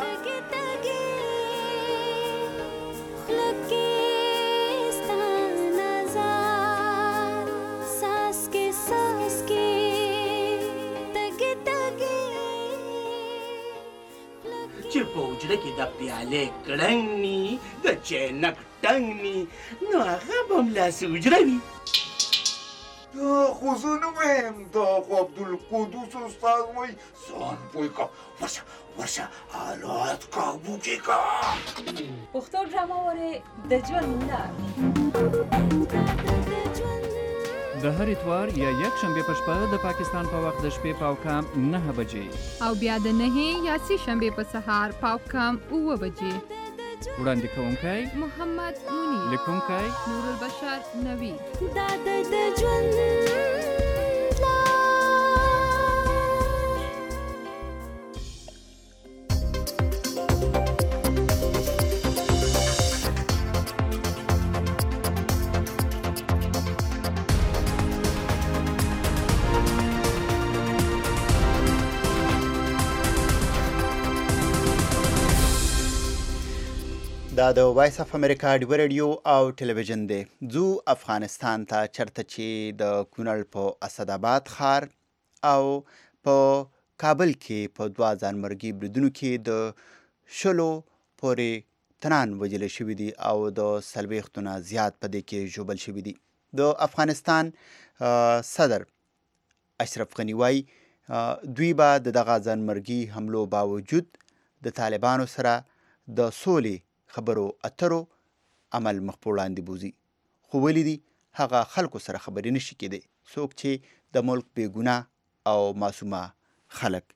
چې په اوجره کې د پیالې کړنګ ني د چینک ټنګ ني نو هغه به همداسې اوجره وي. دا خو زه نه وایم، دا خو عبدالقدوس استاد وایي ځان پوه کا ورشه حالات کابو کې کا. پښتو ډرامه وره د ژوند لار د هر اتوار یا یک شنبه په شپه د پاکستان په وخت د شپې پاوکام 9 بجې او بیا د 9 یا 3 شنبه په سهار پاوکام 9 بجې. وړاندې کوونکی محمد مونی، لیکونکی نور البشر نوی. دا د ژوند دا د وایس اف امریکا ډیو ریډیو او ټلویزیون دی. ځو افغانستان ته چرته چې د کونړ په اسداباد ښار او په کابل کې په 2 ځانمرګي بریدونو کې د 10 پورې تنان وژل شوي دي او د 40 نه زیات په دې کې ژوبل شوي دي. د افغانستان صدر اشرف غني وایي دوی به د دغه ځانمرګي حملو باوجود د طالبانو سره د سولې خبرو اترو عمل مخ په وړاندې بوزي، خو ولې دي هغه خلکو سره خبرې نشي کېدی څوک چې د ملک بې ګناه او معصومه خلک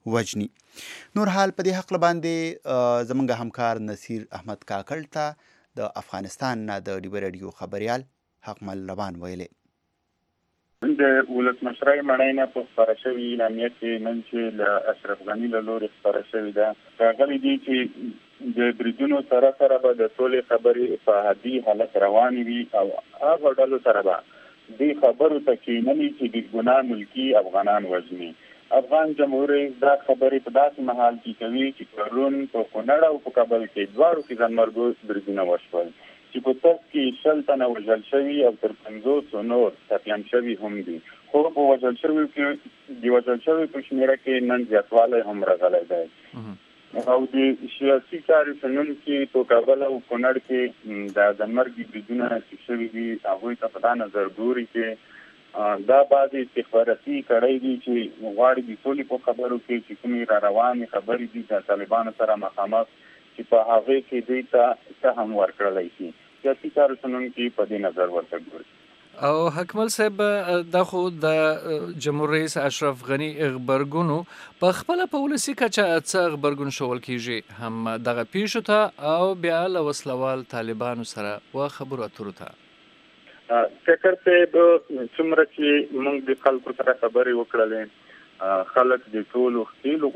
وجني. نور حال په دې حق باندې زمونږ همکار نصیر احمد کاکړ ته د افغانستان نه د ډیوه رادیو خبریال حقمل روان ویلې د ولسمشرۍ مړینه په خپاره شوي اعلامیه کې نن چې له اشرف غني له لورې خپاره شوې ده راغلي دي چې د بریدونو سره سره به د سولې خبرې په عادي حالت روانې وي او هغه ډلو سره به دې خبرو ته کینني چې د ګناه ملکي افغانان وژني. افغان جمهور رئیس دا خبرې په داسې مهال کې کوي چې پرون په کونړ او په کابل کې دواړو کې ځانمرګو بریدونه وشول چې په ترڅ کې 100 تنه وژل شوي او تر 50 نور ټپیان شوي هم دي. خو په وژل شوي په شمېره کې نن زیاتوالی هم راغلی دی او د سیاسي چارو شنونکي په کابل او کونړ کې د ځانمرګي بریدونه چې شوي دي هغوی ته په دا نظر ګوري چې دا بعضې استخباراتي کړۍ دي چې غواړي د سولې په خبرو کې چې کومې را روانې خبرې دي د طالبانو سره مخامخ چې په هغې کې دوی ته هم ورکړلی شي. سیاسي چارو شنونکي په دې نظر ورته ګوري. او حکمل صاحب دا خو د جمهور رئیس اشرف غني غبرګونو په خپله په ولسي کچه څه غبرګون ښول کیږي هم دغه پیښو ته او بیا له وسلوال طالبانو سره و خبرو اترو ته فکر صاحب څومره چې موږ د خلکو سره خبرې وکړلې خلک د ټولو ښکېلو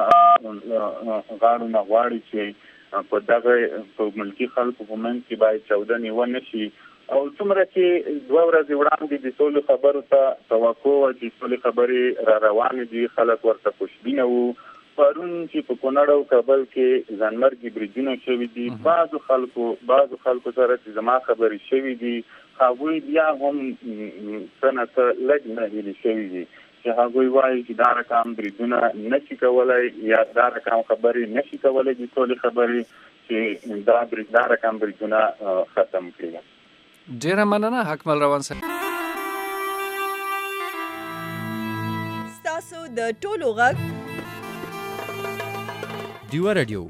غاړو نه غواړي چې په دغه په ملکي خلکو په منځ کې باید چاودنې ونه شي او څومره چې 2 ورځې وړاندې د سولې خبرو ته توقع وه چې سولې خبرې را روانې دي خلک ورته خوشبینه وو. پرون چې په کونړ او کابل کې ځانمرګي بریدونه شوي دي بعضو خلکو سره چې زما خبرې شوي دي هغوی بیا هم څه نه څه لږ ناهیلي شوي دي چې هغوی وایي چې دا رقم بریدونه نشي کولی یا دا رقم خبرې نشي کولی د سولې خبرې چې دا رقم بریدونه ختم کړي. ډیره مننه حکمل روان صاحب. ستاسو د ټولو غږ ډیوه رادیو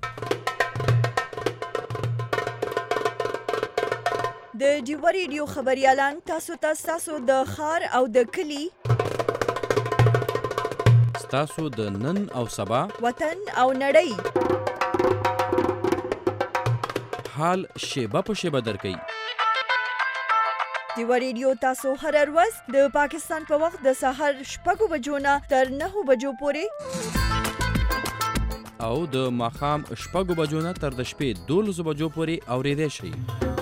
د ډیوه رادیو خبریالان تاسو د ښار او د کلي ستاسو د نن او سبا وطن او نړۍ حال شیبه په شیبه درکوي. ډیوه رادیو تاسو هر ورځ د پاکستان په وخت د سهار 6 بجو نه تر 9 بجو پورې او د ماښام 6 بجو نه تر د شپې 12 بجو پورې اورېدای شئ.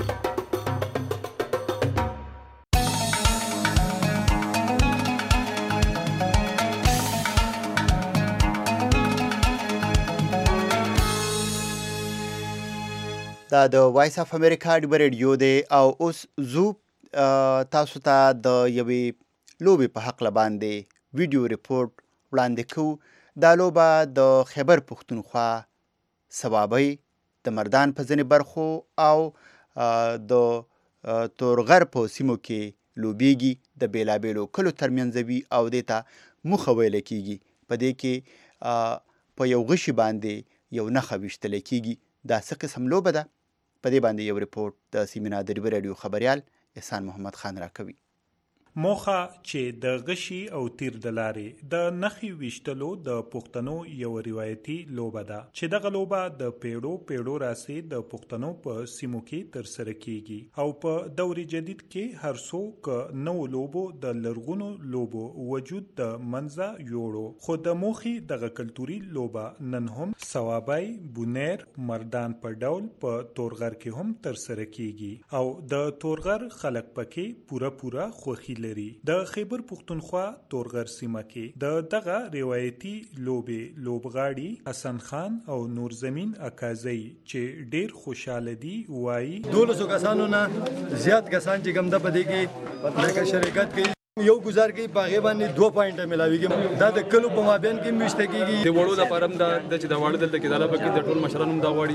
دا د وایس اف امریکا ډیوه رادیو دی او اوس زو تاسو ته د یوې لوبې په حق باندې ویډیو ریپورت وړاندې کوو. دا لوبه د خیبر پښتونخوا صوابۍ د مردان په ځینې برخو او د تورغر په سیمو کې لوبیږي. د بیلابیلو کلو ترمنځ وي او دې ته موخه ویل کیږي. په دې کې په یو غشي باندې یو نښه ویشتلی کیږي. دا څه قسم لوبه ده؟ په دې باندې یو ریپورت د سیمینار د ډیوه رادیو خبریال احسان محمد خان راکوي. موخه چې د غشي او تیر د لارې د نخي ویشتلو د پښتنو یو روایتي لوبه ده چې دغه لوبه د پیړو راسي د پښتنو په سیمو کې تر سره کیږي او په دور جدید کې هر څوک نو لوبو د لرغونو لوبو وجود د منځه یوړو. خو د موخي دغه کلتوري لوبه نن هم صوابۍ بونیر مردان په ډول په تورغر کې هم تر سره کیږي او د تورغر خلک پکې پورا خوخي د خیبر پښتونخوا تورغر سیمه کې د دغه روایتي لوبغاړي حسن خان او نور زمین اکازی چې ډیر خوشاله دي وایي 200 کسانو نه زیات کسان چې کوم د پدې کې د شرکت کوي یو گزار کوي باغې باندې 2 پوینټه ملاويږي. دا د کلو په مابین کې مشته کیږي. د وړو د پرم د چې د وړو دلته کې د لپاره کې د ټول مشرانو دا وړي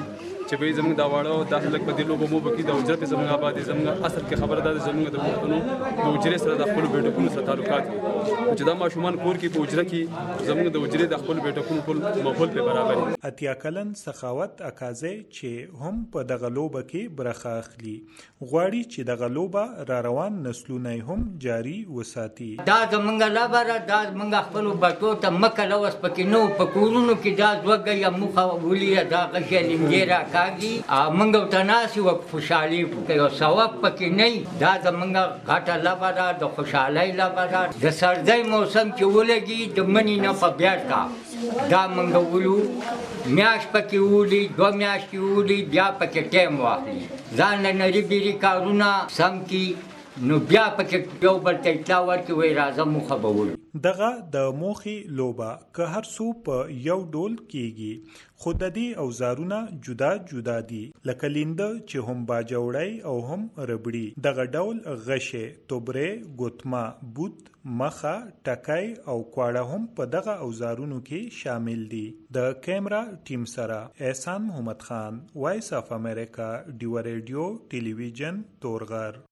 چې به زموږ دا واړه داسې لږ په دې لوبو مو بکې د اجره په زموږ آبادي زموږ اصل کې خبره ده زموږ د پښتنو د اجرې سره د خپل بیټکونو سره تعلقات دي چې دا ماشومان کور کې په اجره کې زموږ د اجرې د خپل بیټکونو ټول ماحول په برابر دي. اتیا کلن سخاوت اکازی چې هم په دغه لوبه کې برخه اخلي غواړي چې دغه لوبه را روان نسلونه هم جاری وساتي. دا زموږ لپاره دا زموږ خپل بچو ته مکه لوس پکې نو په کورونو کې دا زوګه یا مخه ولې دا غشې لنګیرا کاږي موږ ته ناسي او خوشحالي کوي ثواب پکې نه دا زموږ غاټه لپاره د خوشحالۍ لپاره د سردۍ موسم کې ولګي د منی نه په بیاټ کا دا موږ ولو میاش پکې ولي 2 میاشتې ولي بیا پکې ټیم واخلي ځان نه لري بیري کارونه سم کې نو بیا پکې یو بل ته اطلاع ورکړي وای راځه موخه به ولو. دغه د موخې لوبه که هر څو په یو ډول کیږي خو د دې اوزارونه جدا جدا دي لکه لینده چې هم باجوړی او هم ربړي. دغه ډول غشې توبرې ګوتما بوت مخه ټکای او کواړه هم په دغه اوزارونو کې شامل دي. د کیمرا ټیم سره احسان محمد خان وایس اف امریکا ډیو ریډیو ټلویزیون تورغر.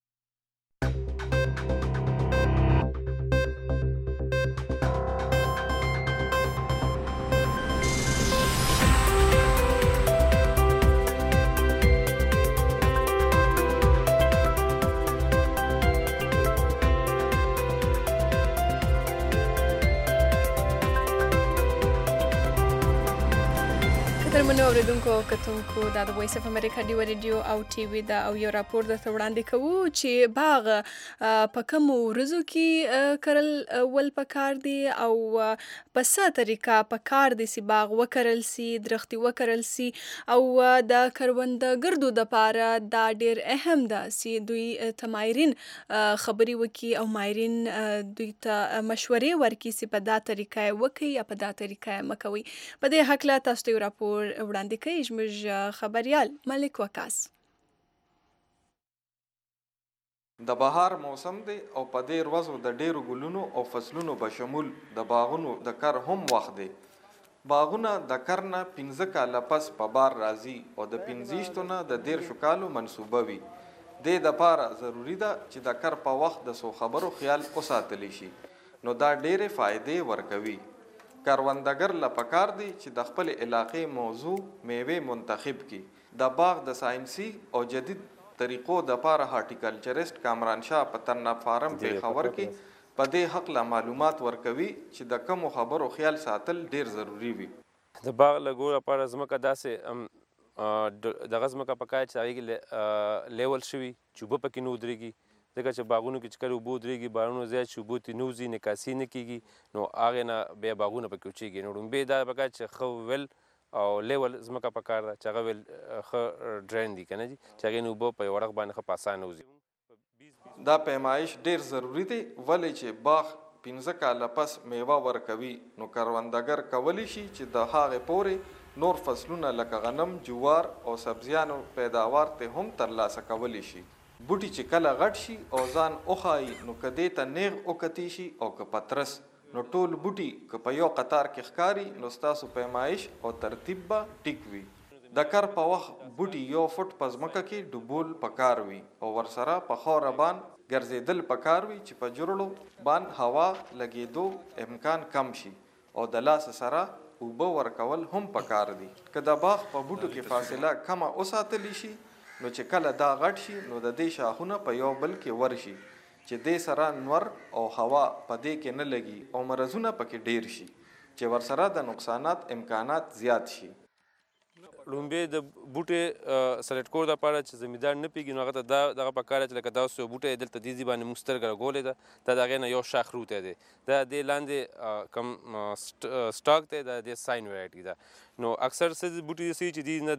درمنو اوریدونکو کتونکو دا د وایس اف امریکا ډیو ریډیو او ټي وي دا او یو راپور درته وړاندې کوو چې باغ په کوم ورځو کې کرل ول پکار دي او په څه طریقه پکار دي چې باغ وکرل سي درختي وکرل سي او د کروندګردو د پاره دا ډیر اهم ده چې دوی تمایرین خبري وکي او مایرین دوی ته مشورې ورکي چې په دا طریقه وکي یا په دا طریقه مکوي. په دې حق لا تاسو ته راپور وړاندې کوي زموږ خبريال ملک وکاس. د بهار موسم دی او په دې ورځو د ډیرو ګلونو او فصلونو په شمول د باغونو د کر هم وخت دی. باغونه د کر نه 15 کاله پس په بار راځي او د 15 نه د 13 کالو منسوبه وي. د لپاره ضروری ده چې د کر په وخت د سو خبرو خیال وساتل شي نو دا ډیره فائدې ورکوي. کروندګر لپاره دی چې د خپل علاقې موضوع میوه منتخب کی. د باغ د ساينسي او جدید طریقو د لپاره هارټیکلچرست کامران شاه په ترنا فارم په خبر کې په دې حق لا معلومات ورکوي چې د کوم خبرو خیال ساتل ډیر ضروری وي. د باغ لګول لپاره زمکه داسې د غزمکه پکای چې هغه لیول شوی چوبه پکې نو درېږي ځکه چې باغونو کې چې کله اوبه درېږي بارونو زیات شي اوبو ترې نوځي نکاسي نه کېږي نو هغې نه بیا باغونه پکې وچېږي. نو ړومبې دا پکار چې ښه ویل او لیول ځمکه پکار ده چې هغه ویل ښه ډرین دي که نه دي چې هغې نه اوبه په یو اړخ باندې ښه په اسانه وځي. دا پیمایش ډیر ضروری دی ولې چې باغ 15 کاله پس میوه ورکوي نو کروندګر کولی شي چې د هغې پورې نور فصلونه لکه غنم جوار او سبزیانو پیداوار ته هم ترلاسه کولی شي. بوټي چې کله غټ شي او ځان اوخایي نو کدې ته نیغ اوکتی شي او که پترس نو ټول بوټي که په یو قطار کې ښکاري نو ستاسو پیمایش او ترتیب به ټیک وي. د کر په وخت بوټي یو فوټ په ځمکه کې ډوبول پکار وي او ورسره په خاوره باندې ګرځېدل پکار وي چې په جوړړو باندې هوا لګېدو امکان کم شي او د لاس سره اوبه ورکول هم پکار دي. که د باغ په بوټو کې فاصله کمه وساتلی شي نو چې کله دا غټ شي نو د دې شاخونه په یو بل کې ورشي چې دې سره نور او هوا په دې کې نه لګي او مرزونه پکې ډیر شي چې ورسره د نقصانات امکانات زیات شي. لومبې د بوټي سلیکټ کول لپاره چې زمیندار نه پیږي نو هغه ته دغه پکار چې لکه تاسو بوټي دلته دې ځای باندې موږ سترګه لګولې ده دا د هغې نه یو شاخ روتی دی دا دې لاندې کم سټاک دی دا د ساین ویرایټي ده نو اکثر څه بوټي داسې چې دي نه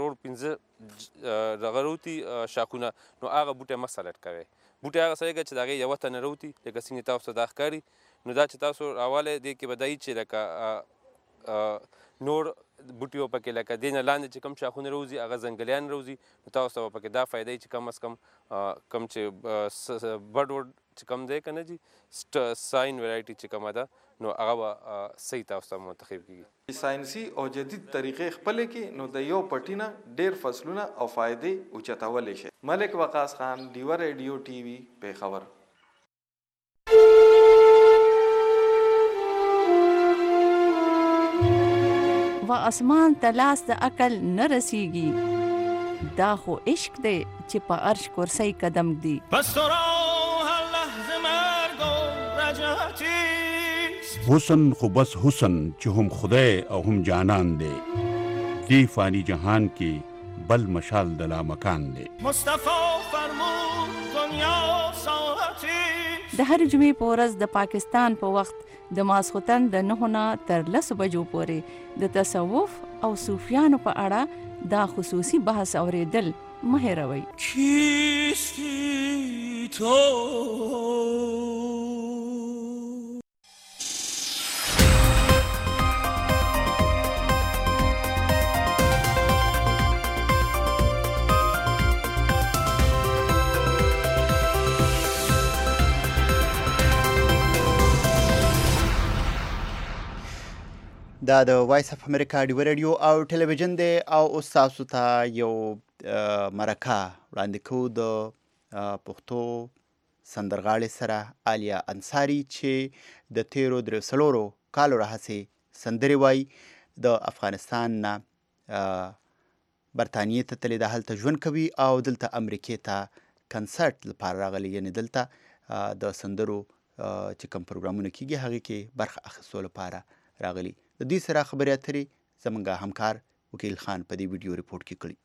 3 دغه روتي شاخونه نو هغه بوټی مه سلیکټ کوئ. بوټي هغه سړی چې د هغې یوه تنه روتي لکه څنګه تاسو ته دا ښکاري نو دا چې تاسو راوالی دې کې به دا چې لکه نور بوټي پکې لکه دې نه لاندې چې کوم شاخونه روزي هغه ځنګلیان روزي نو تاسو ته به پکې دا فایده چې کم از کم کوم چې بډ وډ چې کوم دی که نه جي ساين ورايټي چې کومه ده نو هغه به صحیح تاسو ته منتخب کېږي. ساینسي او جدید طریقې خپلې کې نو د یو پټي نه ډېر فصلونه او فایدې اوچتولی شي. ملک وقاص خان، ډیوه ریډیو ټي وي، پېښور. و اسمان ته لاس د عقل نه رسیږي، دا خو عشق دی چې په عرش کرسی قدم دی. پس تو را هر لحظه مرگ و رجعتی حسن خو بس حسن چې هم خدای او هم جانان دی، دی فانی جهان کې بل مشال د لامکان دی. مصطفی فرمود دنیا ساعتی. د هر جمعې په ورځ د پاکستان په وخت د ماسخوتن د 9 نه تر 10 بجو پورې د تصوف او صوفیانو په اړه دا خصوصي بحث اوریدل مه هېروئ. کیستی تو دا د وایس اف امریکا ډیوه ریډیو او ټلویزیون دی او اوس تاسو ته یو مرکه وړاندې کوو د پښتو سندرغاړې سره عالیه انصاري چې د تیرو 3 کالو راهیسې سندرې وایي. د افغانستان نه برطانیې ته تللی ده، هلته ژوند کوي او دلته امریکې ته کنسرټ لپاره راغلی، یعنې دلته د سندرو چې کوم پروګرامونه کیږي هغې کې برخه اخیستو لپاره راغلی. د دوی سره خبرې اترې زموږ همکار وکیل خان په دې ویډیو ریپورټ کې کړي.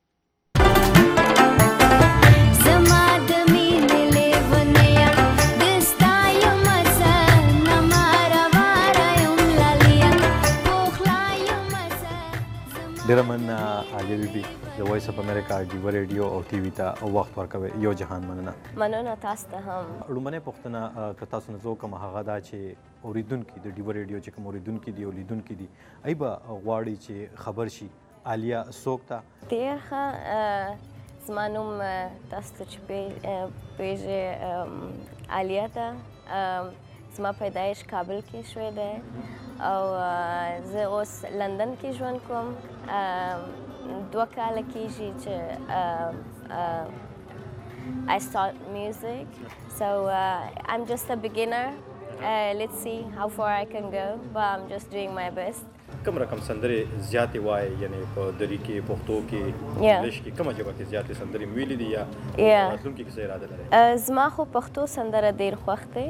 ډېره مننه عالیه بیبي د وایس اف امریکا ډیوه ریډیو او ټي وي ته وخت ورکوئ. یو جهان مننه. مننه تاسو ته هم. لومړنۍ پوښتنه که تاسو نه زه وکړم هغه دا چې اورېدونکي د ډیوه ریډیو چې کوم اورېدونکي دي او لیدونکي دي ای به غواړي چې خبر شي عالیه څوک ده؟ ډېر ښه. زما نوم تاسو ته چې پېژې عالیه ده. زما پیدایش کابل کې شوی دی او زه اوس لندن کې ژوند کوم. 2 کاله کېږي چې I start music. So I'm just a beginner. Let's see how far I can go, but I'm just doing my best. کوم رقم سندرې زیاتې وایي، یعنې په دري کې، پښتو کې، انګلیش کې، کومه ژبه کې زیاتې سندرې ویلې دي یا راتلونکي کې څه اراده لرئ؟ زما خو پښتو سندره ډېر خوښ دی،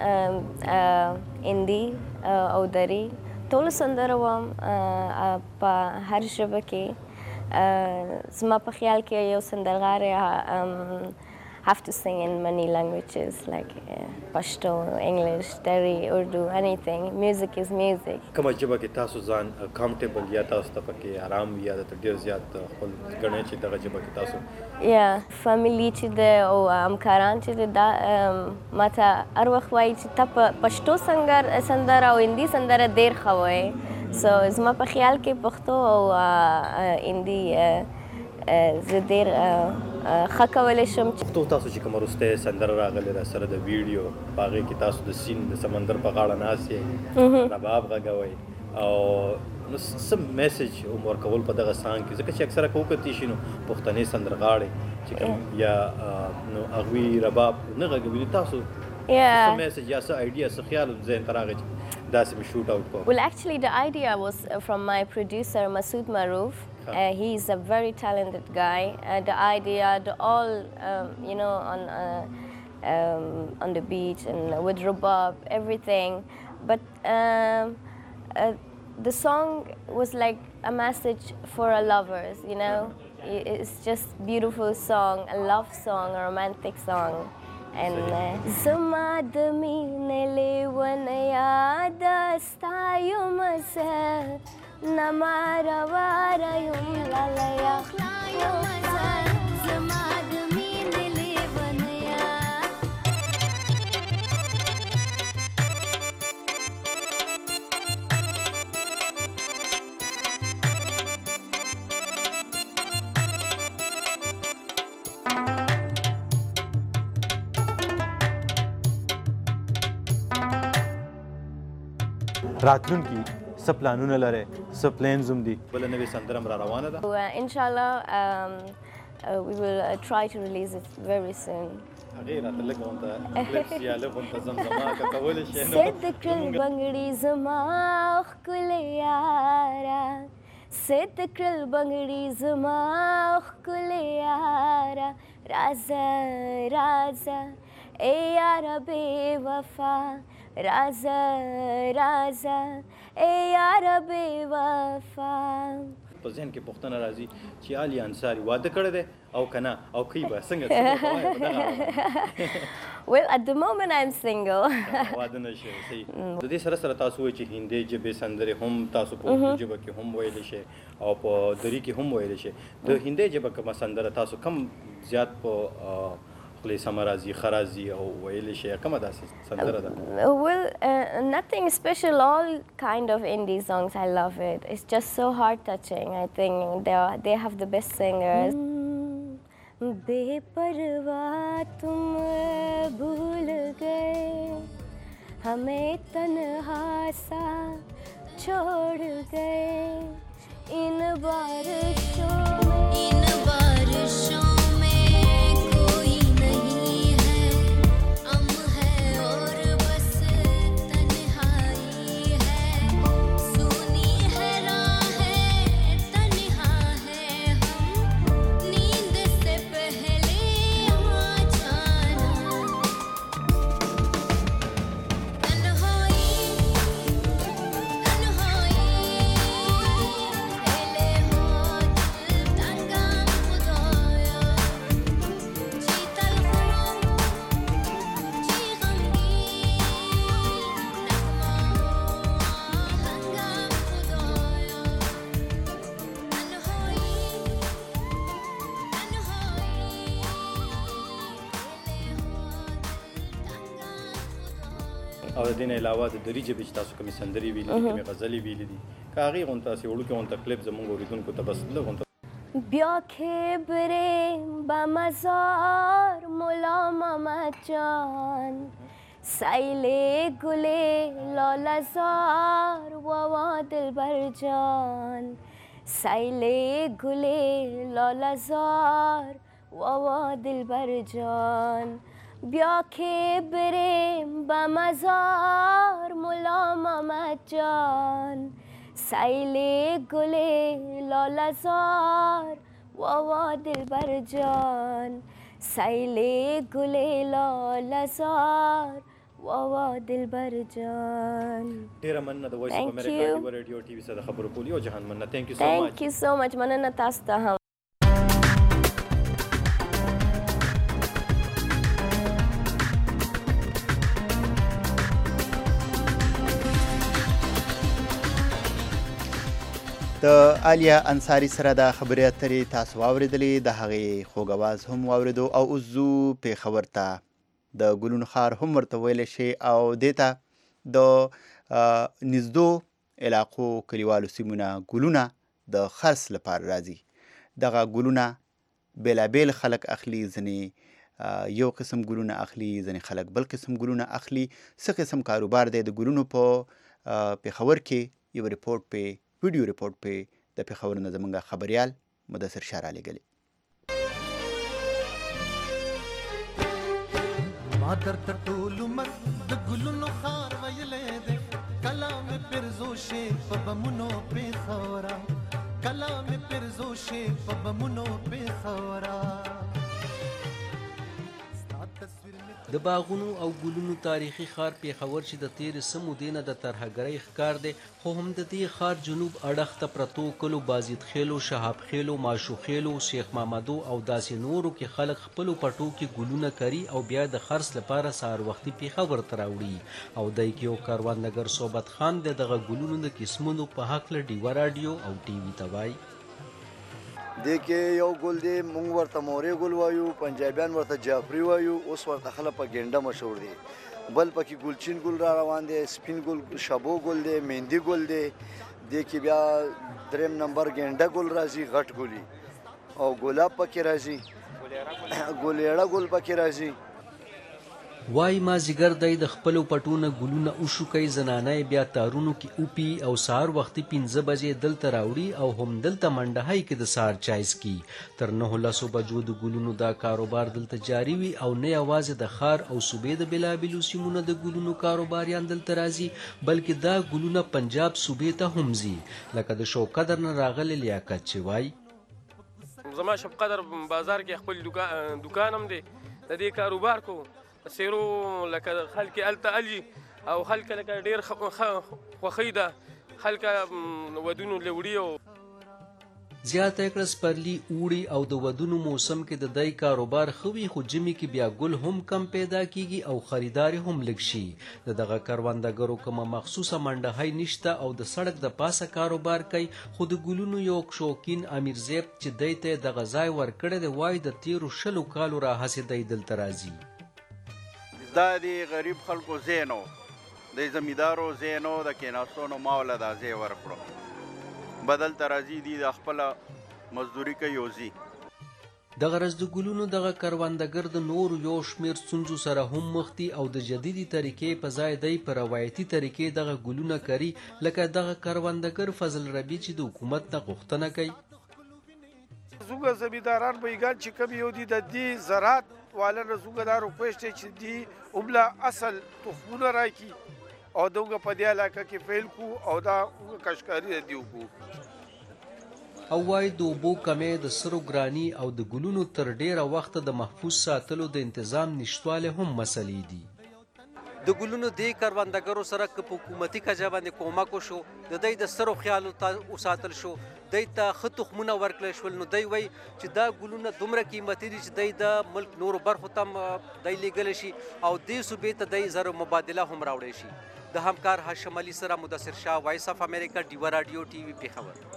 هندي او دري ټولو سندره وایم په هر ژبه کې. زما په خیال کې یو سندرغاړی have to sing in many languages like Pashto, English, Dari, Urdu, anything. Music is music. کومه ژبه کې تاسو ځان کمفرټیبل یا تاسو ته پکې آرام وي یا درته ډېر زیات خپل ګڼئ چې دغه ژبه کې تاسو فامیلي چې ده او همکاران چې ده دا ماته هر وخت وایي چې ته په پښتو سندره او هندي سندره ډېر ښه وایې. سو زما په خیال کې پښتو او هندي زه ډېر ښه کولی شم. تاسو چې کومه وروستۍ سندره راغلې ده سره د ویډیو په هغې کې تاسو د سیند د سمندر په غاړه ناست یې، رباب غږوئ او نو څه میسج ورکول په دغه سانګ کې، ځکه چې اکثره که وکتلی شي نو پښتنې سندرغاړې چې کوم یا نو هغوی رباب نه غږوي، تاسو څه میسج یا څه آیډیا څه خیال ذهن ته راغی چې داسې مې شوټ آوټ کوم؟ Well, actually the idea was from my producer Masood Maroof. He's a very talented guy. The idea, all you know, on the beach and with rubab, everything. But the song was like a message for our lovers. You know, it's just beautiful song, a love song, a romantic song. And Zama dami nelewana yada stayum sa namara varayum lalaya Zama dami nelewana ya راتلونکي څه پلانونه لرئ څه پلانز هم دي بله نوې سندره هم را روانه ده Inshallah, we will try to release it very soon. هغې راته لږ غونته کلپس یا لږ غونته زمزمه که کولی شئ صد کړل بنګړي زما ښکلې یاره صد کړل بنګړي زما ښکلې یاره رازه رازه ای یاره بې وفا رازه رازه ای یاره بې وفا په ذهن کې پوښتنه راځي چې علي انصاري واده کړی دی او که نه او کوي به څنګه Well, at the moment I'm single. واده نه شي صحیح د دې سره سره تاسو وایئ چې هندي ژبې سندرې هم تاسو په اردو ژبه کې هم ویلی شئ او په دري کې هم ویلی شئ د هندي ژبه کومه سندره تاسو کم زیات په خپلې سمه راځي ښه راځي او ویلی شئ کومه داسې سندره ده Well, nothing special. All kind of indie songs. I love it. It's just so heart touching. I think they have the best singers. बेपरवाह तुम भूल गए हमें तन्हा सा छोड़ गए इन बारिशों में कोई नहीं है हम है और बस तन्हाई है सुनी है राहें तन्हा है हम नींद से पहले आ जाना तन्हाई तन्हाई एले हो दिल तंगा खुदाया जीतल खुम जी गमगी नगमा हंगा खुदाया तन्हाई او د دې نه علاوه د دري ژبې چې تاسو کومې سندرې ویلي دي کومې غزلې ویلي دي که هغې غونته داسې وړوکې غونته کلیپ زموږ اورېدونکو ته بس لږ غونته بیا خبره بمزار مولا محمد جان سیله گله لالزار ووا دلبر جان سیله گله لالزار ووا دلبر جان بیا خبره بمزار مولا محمد جان سیله گله لالزار ووا دلبر جان سیله گله لالزار ووا دلبر جان ډېره مننه د وایس اف امریکا ډیو ریډیو ټي وي سره د خبرو کولي او جهان مننه تھینک یو سو مچ مننه تاسو ته هم د عالیه انصاري سره د خبرې اترې تاسو واورېدلې د هغې خوږ اواز هم واورېدو او اوس ځو پېښور ته د ګلونو ښار هم ورته ویلی شي او دې ته د نږدو علاقو کلیوالو سیمونه ګلونه د خرڅ لپاره راځي دغه ګلونه بېلابېل خلک اخلي ځینې یو قسم ګلونه اخلي ځینې خلک بل قسم ګلونه اخلي څه قسم کاروبار دی د ګلونو په پېښور کې یو ریپورټ پې ویډیو ریپورټ په د پېښور نه زموږ خبریال مدثر شاه رالیږلی ما درته ټول عمر د ګلونو ښار ویلی دی کله مې پرزو شي په بمونو پېښوره کله مې پرزو شي په بمونو پېښوره د باغونو او ګلونو تاریخي ښار پېښور چې د تېرې څه مودې نه د ترهګرۍ ښکار دی خو هم د دې ښار جنوب اړخ ته پرتو کلو بازید خیلو شهاب خیلو ماشو خیلو شیخ محمدو او داسې نورو کې خلک خپلو پټو کې ګلونه کري او بیا د خرڅ لپاره سهار وختي پېښور ته راوړي او دی کې یو کروندګر صحبت خان د دغه ګلونو د قسمونو په هکله ډیوه راډیو او ټي وي ته وایي دې کې یو ګل دی مونږ ورته مورې ګل وایو پنجابیان ورته جعفري وایو اوس ورته خلک په ګینډه مشهور دی بل پکې ګلچین ګل را روان دی سپین ګل شبو ګل دی مهندي ګل دی دې کې بیا دریم نمبر ګینډه ګل راځي غټ ګلي او ګلاب پکې راځي ګلیړه ګل پکې راځي وای مازیګر دی د خپلو پټونه ګلونه وشوکئ زنانه بیا تارونو کې اوپي او سهار وختي 5 بجې دلته راوړي او هم دلته منډهی کې د سهار چای څکي تر 9 بجو د ګلونو دا کاروبار دلته جاري وي او نه یوازې د ښار او صوبې د بېلابېلو سیمونو د ګلونو کاروباریان دلته راځي بلکې دا ګلونه پنجاب صوبې ته هم ځي لکه د شوقدر نه راغلی لیاقت چې وای زما شوقدر بازار کې خپل دکان هم دی د دې کاروبار کو سیرو لکه خلک الته الي او خلک لکه ډیر خوښي ده خلک ودونو لوړي او زیاته کړه سپرلی اوړي او د ودونو موسم کې د دای کاروبار خوي خو جمی کې بیا ګل هم کم پیدا کیږي او خریدار هم لږ شي دغه کروندګرو کوم مخصوصه منډهی نشته او د سړک د پاسه کاروبار کوي خو د ګلونو یو شوقین امیر زیب چې دایته د غزای ور کړه د وای د 13 کالو را حسید دلته راځي دا دی غریب خلکو زینو د زمیدارو زینو د کیناستونو ماوله دا زی ورکړو بدل ترازی دی د خپل مزدوری کوي یوزي د غرض د ګلونو دغه کروندګر د نور یو شمیر ستونزو سره هم مخ دي او د جديدي طریقې په ځای دی په روایتي طریقې دغه ګلونه کوي لکه دغه کروندګر فضل ربی چې د حکومت نه غوښتنه کوي زوګه زمیداران به یګان چې کوم یو دي د دې زراعت والا زوګدارو پېشته چې دی اوبلا اصل تخمونه راکی او دغه په دی علاقه کې فیل کو او دا کشکاری دیو کو او وای د اوبو کمې د سرو ګرانی او د ګلونو تر ډیره وخت د محفوظ ساتلو د تنظیم نشټواله هم مسلې دي د ګلونو د کروندګرو سره په حکومتي کجا باندې کومک وشو د دې د سرو خیال او ساتل شو د ته خطخمونه ورکړل شول نو دی وای چې دا ګلونه دومره قیمتي دي چې د ملک نور برخو تم د لګل شي او د صوبې ته د زر مبادله هم راوړي شي د همکار هاشم علي سره مدثر شاه وایس اف امریکا ډیوا رادیو ټي وي پیښور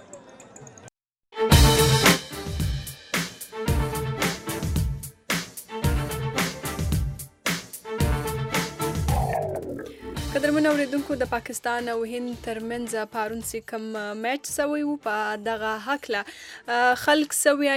قدرمن اوریدونکو د پاکستان او هند ترمنځ پارون سي کم میچ سوی وو په دغه حکله خلک سوی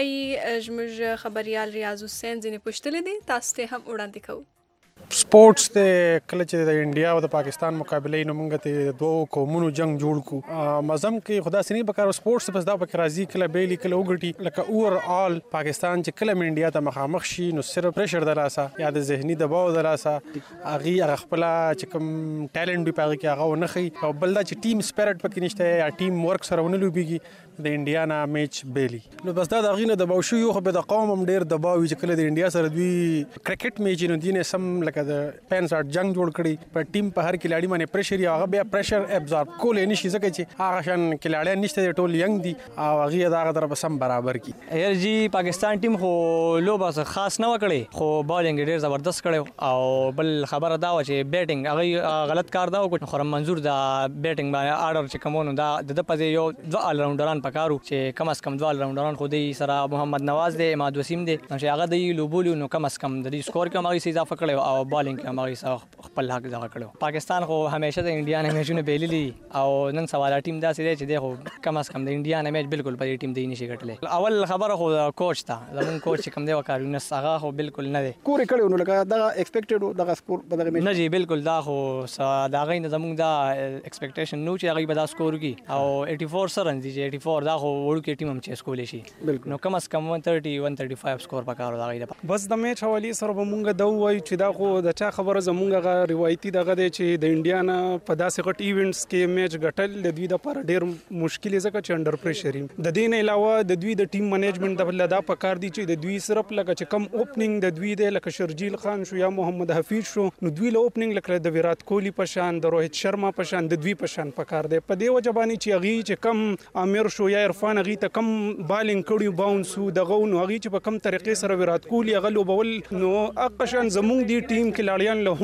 زموږ خبريال ریاض حسین ځنې پوښتلې دي تاسو ته هم وړاندې کوو سپورټس ته کله چې د انډیا او د پاکستان مقابله نو موږ ته دوه قومونو جنگ جوړ کو مزم کې خدا سني په کار سپورټس بس دا په راضي کله بیلی کله وګټي لکه اور آل پاکستان چې کله انډیا ته مخامخ شي نو صرف پریشر دراسه یا د ذهني دباو دراسه اغي خپل چې کوم ټالنت به پاره کې هغه نه خي او بل دا چې ټیم سپیرټ پکې نشته یا ټیم ورک سره ونه لوبيږي د انډیا نه میچ بیلی نو بس دا غینه دباو شو یو خو به د قوم هم ډیر دباو چې کله د انډیا سره دوی کرکټ میچ نو دینه سم لکه د پینس اٹ جنگ جوړ کړي په ټیم په هر کلاړي باندې پریشر یا هغه بیا پریشر ابزورب کول نه شي ځکه چې هغه شان کلاړي نشته ټول ینګ دي او هغه دا غدر به سم برابر کی ایر جی پاکستان ټیم خو لوبه خاص نه وکړي خو بالینګ ډیر زبردست کړي او بل خبره دا و چې بیټینګ هغه غلط کار دا وکړ خو منظور دا بیټینګ باندې آرډر چې کومونو دا د پځې یو دوه آل راونډران پکارو چې کم از کم دوه آل راونډران خو دې سره محمد نواز دی اماد وسیم دی چې هغه د لوبولو نو کم از کم د دې سکور کې هغه اضافه کړي او بالینګ هغه خپل حق ځای کړو پاکستان خو همیشه د انډیا نه میچونه بیللی او نن سواله ټیم داسې دی چې دی کم از کم د انډیا نه میچ بالکل په ټیم دی نشي ګټلی اول خبره خو کوچ تا زمون کوچ کوم دی وکړو نس هغه خو بالکل نه دی کور کړو نو لکه دا ایکسپیکټډ دا سکور په دغه میچ نه جی بالکل دا خو دا غي نه زمون دا ایکسپیکټیشن نو چې هغه به دا سکور کی او 84 سرن دي چې 84 دا خو وړو کې ټیم هم چې سکول شي نو کم از کم 130 135 سکور پکاره دا غي بس د میچ حوالی سره مونږ دا وای چې دا خو د چا خبره زمونږ روایتي دغه دی چې د انډیا نه په داسې غټ ایونټس کې میچ ګټل د دوی لپاره ډیر مشکل ځکه چې انډر پریشر د دې نه علاوه د دوی د ټیم منیجمنت د بل دا پکار دي چې د دوی صرف لکه چې کم اوپننګ د دوی د لکه شرجیل خان شو یا محمد حفیظ شو نو دوی له اوپننګ لکه د ویرات کوهلی په شان د روهیت شرما په شان د دوی په شان پکار دی په دې وجبانی چې اغي چې کم امیر شو یا عرفان اغي ته کم بالینګ کړي باونسو دغه نو اغي چې په کم طریقې سره ویرات کوهلی غلو بول نو اقشن زمونږ دی ټیم کې لاړیان له هم پکار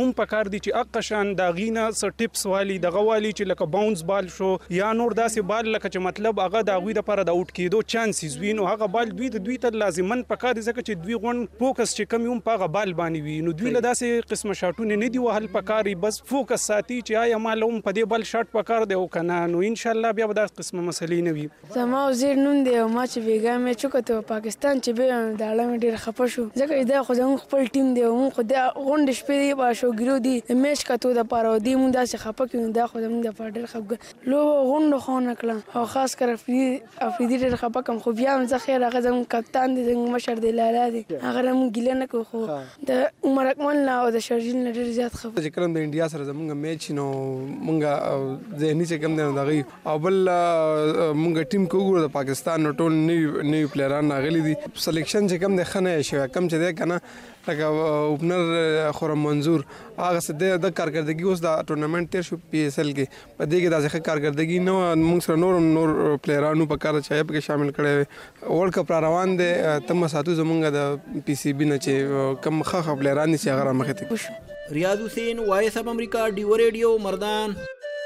پکار دي چې اقشان دا غینه س ټیپس والی دغه والی چې لکه باونس بال شو یا نور داسې بال لکه چې مطلب هغه د هغوی دپاره د اوټ کېدو چانسز وي نو هغه بال دوی ته لازمن پکار دي ځکه چې دوی غونډ فوکس چې کم هم په هغه بال باندې وي نو دوی له داسې قسمه شاټونه نه دي وهل پکار بس فوکس ساتي چې آیا ما له هم په دې بال شاټ پکار دی او که نه نو انشاءالله بیا به داسې قسمه مسلې نه وي. زما وزیر نوم دی او ما چې بېګا میچ وکتو پاکستان چې بیا د اړه مې ډېر خفه شو ځکه چې دا خو زموږ خپل ټیم دی او موږ خو دا غونډې شپې دی په شوګیرو دي د میچ کتو دپاره او دې موږ داسې خفه کړو نو دا خو زموږ دپاره ډېر خفګان لوبه غونډه خو ونه کړه او خاص کر افریدي ډېر خفه کړم خو بیا هم زه خیر هغه زموږ کپتان دی زموږ مشر دی لالا دی هغه نه موږ ګیله نه کوو خو د عمر اکمل نه او د شرجیل نه ډېر زیات خفه چې کله د انډیا سره زموږ میچ نو موږ ذهني چې کم دی نو د هغوی او بل موږ ټیم کې وګورو د پاکستان نو ټول نوي پلیران راغلي دي سلیکشن چې کم دی ښه نه شوی کم چې دی که نه لکه اوپنر خرم منظور هغه څه د کارکردګي اوس د ټورنمنټ تیر شو پی ایس ایل کې په دې کې داسې ښه کارکردګي نه وه موږ سره نور پلیرانو په کار چې پکې شامل کړی وی ورلډ کپ را روان دی تمه ساتو زموږ د پی سی بي نه چې کم ښه پلیران دي چې هغه رامخې ته. ریاض حسین وایس اف امریکا ډیو ریډیو مردان.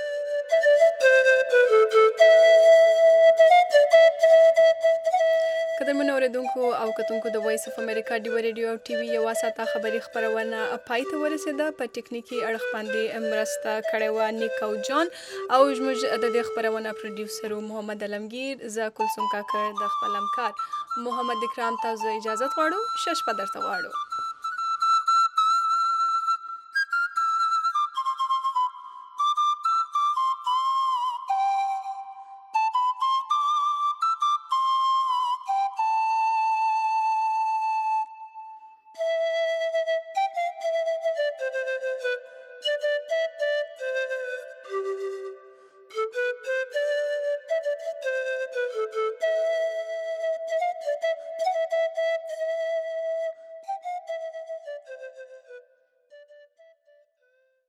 قدرمنو اوریدونکو او کتونکو د وایس اف امریکا ډیو ریډیو او ټي وي یوه ساعته خبري خپرونه پای ته ورسېده. په ټکنیکي اړخ باندې مرسته کړې وه نیک او جان او زموږ د دې خپرونه پروډیوسر محمد علمگیر زه کلثوم کاکړ د خپل همکار محمد اکرام ته اجازه غواړو. ښه شپه درته غواړو.